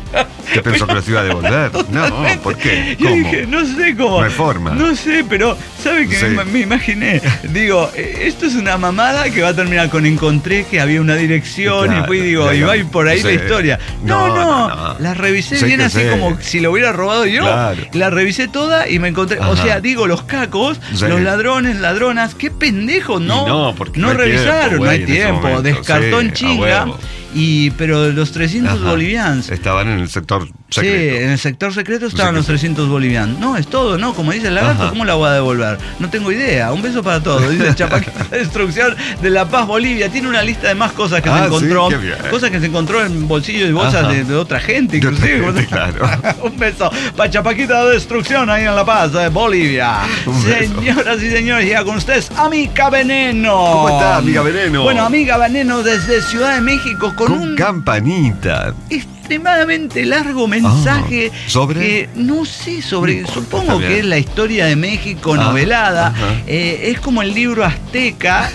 Speaker 3: ¿Qué pensó que los iba a devolver? No, ¿por qué?
Speaker 8: Yo
Speaker 3: ¿Cómo?
Speaker 8: dije, no sé cómo.
Speaker 3: Reforma.
Speaker 8: No sé, pero ¿sabe qué?
Speaker 3: Sí.
Speaker 8: Me imaginé. Digo, esto es una mamada que va a terminar con encontré que había una dirección
Speaker 3: Claro,
Speaker 8: y fui digo,
Speaker 3: ya,
Speaker 8: y va a ir por ahí
Speaker 3: sí.
Speaker 8: la historia. No. La revisé
Speaker 3: Sí
Speaker 8: bien
Speaker 3: que
Speaker 8: así
Speaker 3: sé.
Speaker 8: como si lo hubiera robado yo.
Speaker 3: Claro.
Speaker 8: La revisé toda y me encontré. O
Speaker 3: Ajá.
Speaker 8: sea, digo, los cacos,
Speaker 3: Sí.
Speaker 8: los ladrones, ladronas, qué pendejos, ¿no?
Speaker 3: Y no, porque no hay
Speaker 8: revisaron,
Speaker 3: tiempo,
Speaker 8: no hay
Speaker 3: güey, en ese
Speaker 8: tiempo.
Speaker 3: momento.
Speaker 8: Descartó
Speaker 3: Sí,
Speaker 8: en
Speaker 3: a
Speaker 8: chinga.
Speaker 3: huevo.
Speaker 8: Pero los 300
Speaker 3: Ajá.
Speaker 8: bolivianos.
Speaker 3: Estaban en el sector secreto.
Speaker 8: Sí, en el sector secreto estaban
Speaker 3: sé
Speaker 8: los
Speaker 3: qué
Speaker 8: 300 bolivianos. No, es todo, ¿no? Como dice el lagarto,
Speaker 3: Ajá.
Speaker 8: ¿cómo la voy a devolver? No tengo idea. Un beso para todos. Dice Chapaquita Destrucción de La Paz, Bolivia. Tiene una lista de más cosas que se encontró.
Speaker 3: Sí, qué bien.
Speaker 8: Cosas que se encontró en bolsillos y bolsas
Speaker 3: Ajá.
Speaker 8: de otra gente,
Speaker 3: De otra
Speaker 8: inclusive.
Speaker 3: gente, claro.
Speaker 8: Un beso para Chapaquita Destrucción ahí en La Paz, Bolivia.
Speaker 3: Un beso.
Speaker 8: Señoras y señores, llega con ustedes Amiga Veneno.
Speaker 3: ¿Cómo está, Amiga Veneno?
Speaker 8: Bueno, Amiga Veneno desde Ciudad de México con un
Speaker 3: campanita.
Speaker 8: extremadamente largo mensaje
Speaker 3: ¿sobre?
Speaker 8: que no sé sobre,
Speaker 3: No,
Speaker 8: supongo
Speaker 3: está bien.
Speaker 8: que es la historia de México novelada.
Speaker 3: Ajá.
Speaker 8: Es como el libro azteca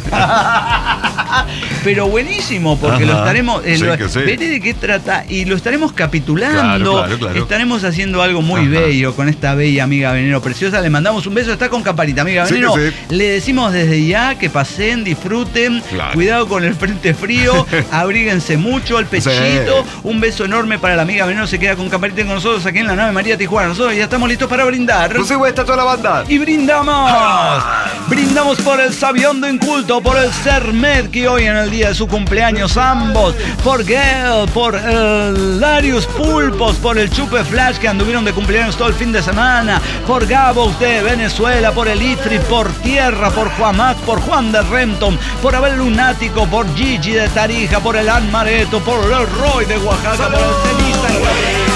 Speaker 8: pero buenísimo porque
Speaker 3: Ajá.
Speaker 8: lo estaremos
Speaker 3: Sí, que sí.
Speaker 8: veré de qué trata y lo estaremos capitulando.
Speaker 3: Claro.
Speaker 8: Estaremos haciendo algo muy
Speaker 3: Ajá.
Speaker 8: bello con esta bella Amiga Veneno preciosa. Le mandamos un beso, está con campanita, Amiga
Speaker 3: Sí,
Speaker 8: Veneno.
Speaker 3: que sí.
Speaker 8: Le decimos desde ya que pasen, disfruten,
Speaker 3: Claro.
Speaker 8: cuidado con el frente frío, abríguense mucho, el pechito.
Speaker 3: Sí.
Speaker 8: Un beso enorme para la Amiga Veneno, se queda con campanita con nosotros aquí en la 9 María Tijuana. Nosotros ya estamos listos para brindar.
Speaker 3: No sé, güey, está toda la banda.
Speaker 8: Y brindamos. Brindamos por el Sabiondo Inculto, por el Sermed, que hoy en el día de su cumpleaños ambos, por Gel, por el Darius Pulpos, por el Chupe Flash que anduvieron de cumpleaños todo el fin de semana, por Gabos de Venezuela, por el Itri, por Tierra, por Juamac, por Juan de Renton, por Abel Lunático, por Gigi de Tarija, por el Anmareto, por el Roy de Oaxaca, por el Cenista.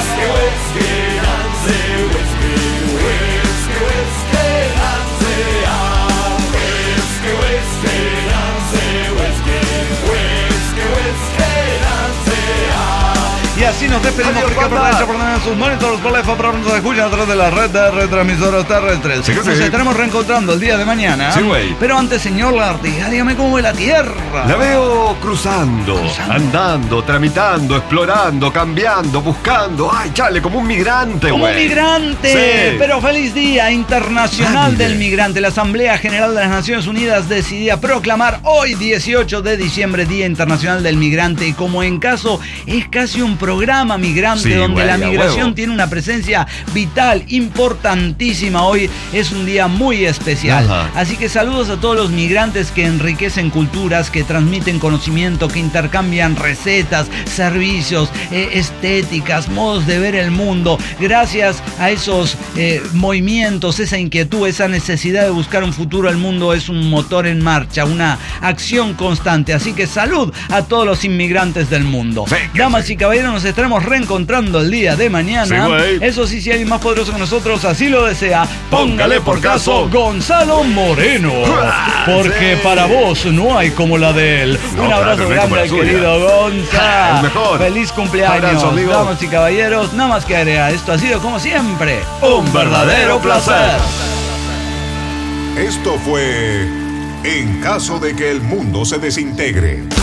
Speaker 8: Y así nos despedimos porque por sus monitores por la FAPRA nos escuchan a través de la red de retransmisoras terrestres.
Speaker 3: Sí que
Speaker 8: Nos
Speaker 3: sí.
Speaker 8: estaremos reencontrando el día de mañana.
Speaker 3: Sí, güey.
Speaker 8: Pero antes, señor Lartiga, dígame cómo ve la Tierra.
Speaker 3: La veo cruzando, andando, tramitando, explorando, cambiando, buscando. Ay, chale, como un migrante,
Speaker 8: Como
Speaker 3: güey.
Speaker 8: migrante,
Speaker 3: Sí.
Speaker 8: pero feliz Día Internacional
Speaker 3: Ande.
Speaker 8: del Migrante. La Asamblea General de las Naciones Unidas decidía proclamar hoy 18 de diciembre Día Internacional del Migrante y como en caso es casi un programa migrante
Speaker 3: Sí,
Speaker 8: donde
Speaker 3: güey,
Speaker 8: la
Speaker 3: a
Speaker 8: migración
Speaker 3: huevo.
Speaker 8: tiene una presencia vital, importantísima. Hoy es un día muy especial.
Speaker 3: Ajá.
Speaker 8: Así que saludos a todos los migrantes que enriquecen culturas, que transmiten conocimiento, que intercambian recetas, servicios, estéticas, modos de ver el mundo. Gracias a esos movimientos, esa inquietud, esa necesidad de buscar un futuro, el mundo es un motor en marcha, una acción constante. Así que salud a todos los inmigrantes del mundo.
Speaker 3: Sí, que
Speaker 8: Damas
Speaker 3: sí.
Speaker 8: y caballeros, nos estaremos reencontrando el día de mañana.
Speaker 3: Sí, güey.
Speaker 8: Eso sí, si alguien más poderoso que nosotros así lo desea, póngale por caso Gonzalo Moreno. Porque
Speaker 3: Sí.
Speaker 8: para vos no hay como la de él.
Speaker 3: No,
Speaker 8: Un abrazo
Speaker 3: claro, no hay como
Speaker 8: grande al
Speaker 3: la suya.
Speaker 8: querido Gonza.
Speaker 3: El mejor.
Speaker 8: Feliz cumpleaños,
Speaker 3: Abrazo, amigo.
Speaker 8: damas y caballeros. Nada más que agregar, esto ha sido como siempre un verdadero placer.
Speaker 6: Esto fue En caso de que el mundo se desintegre.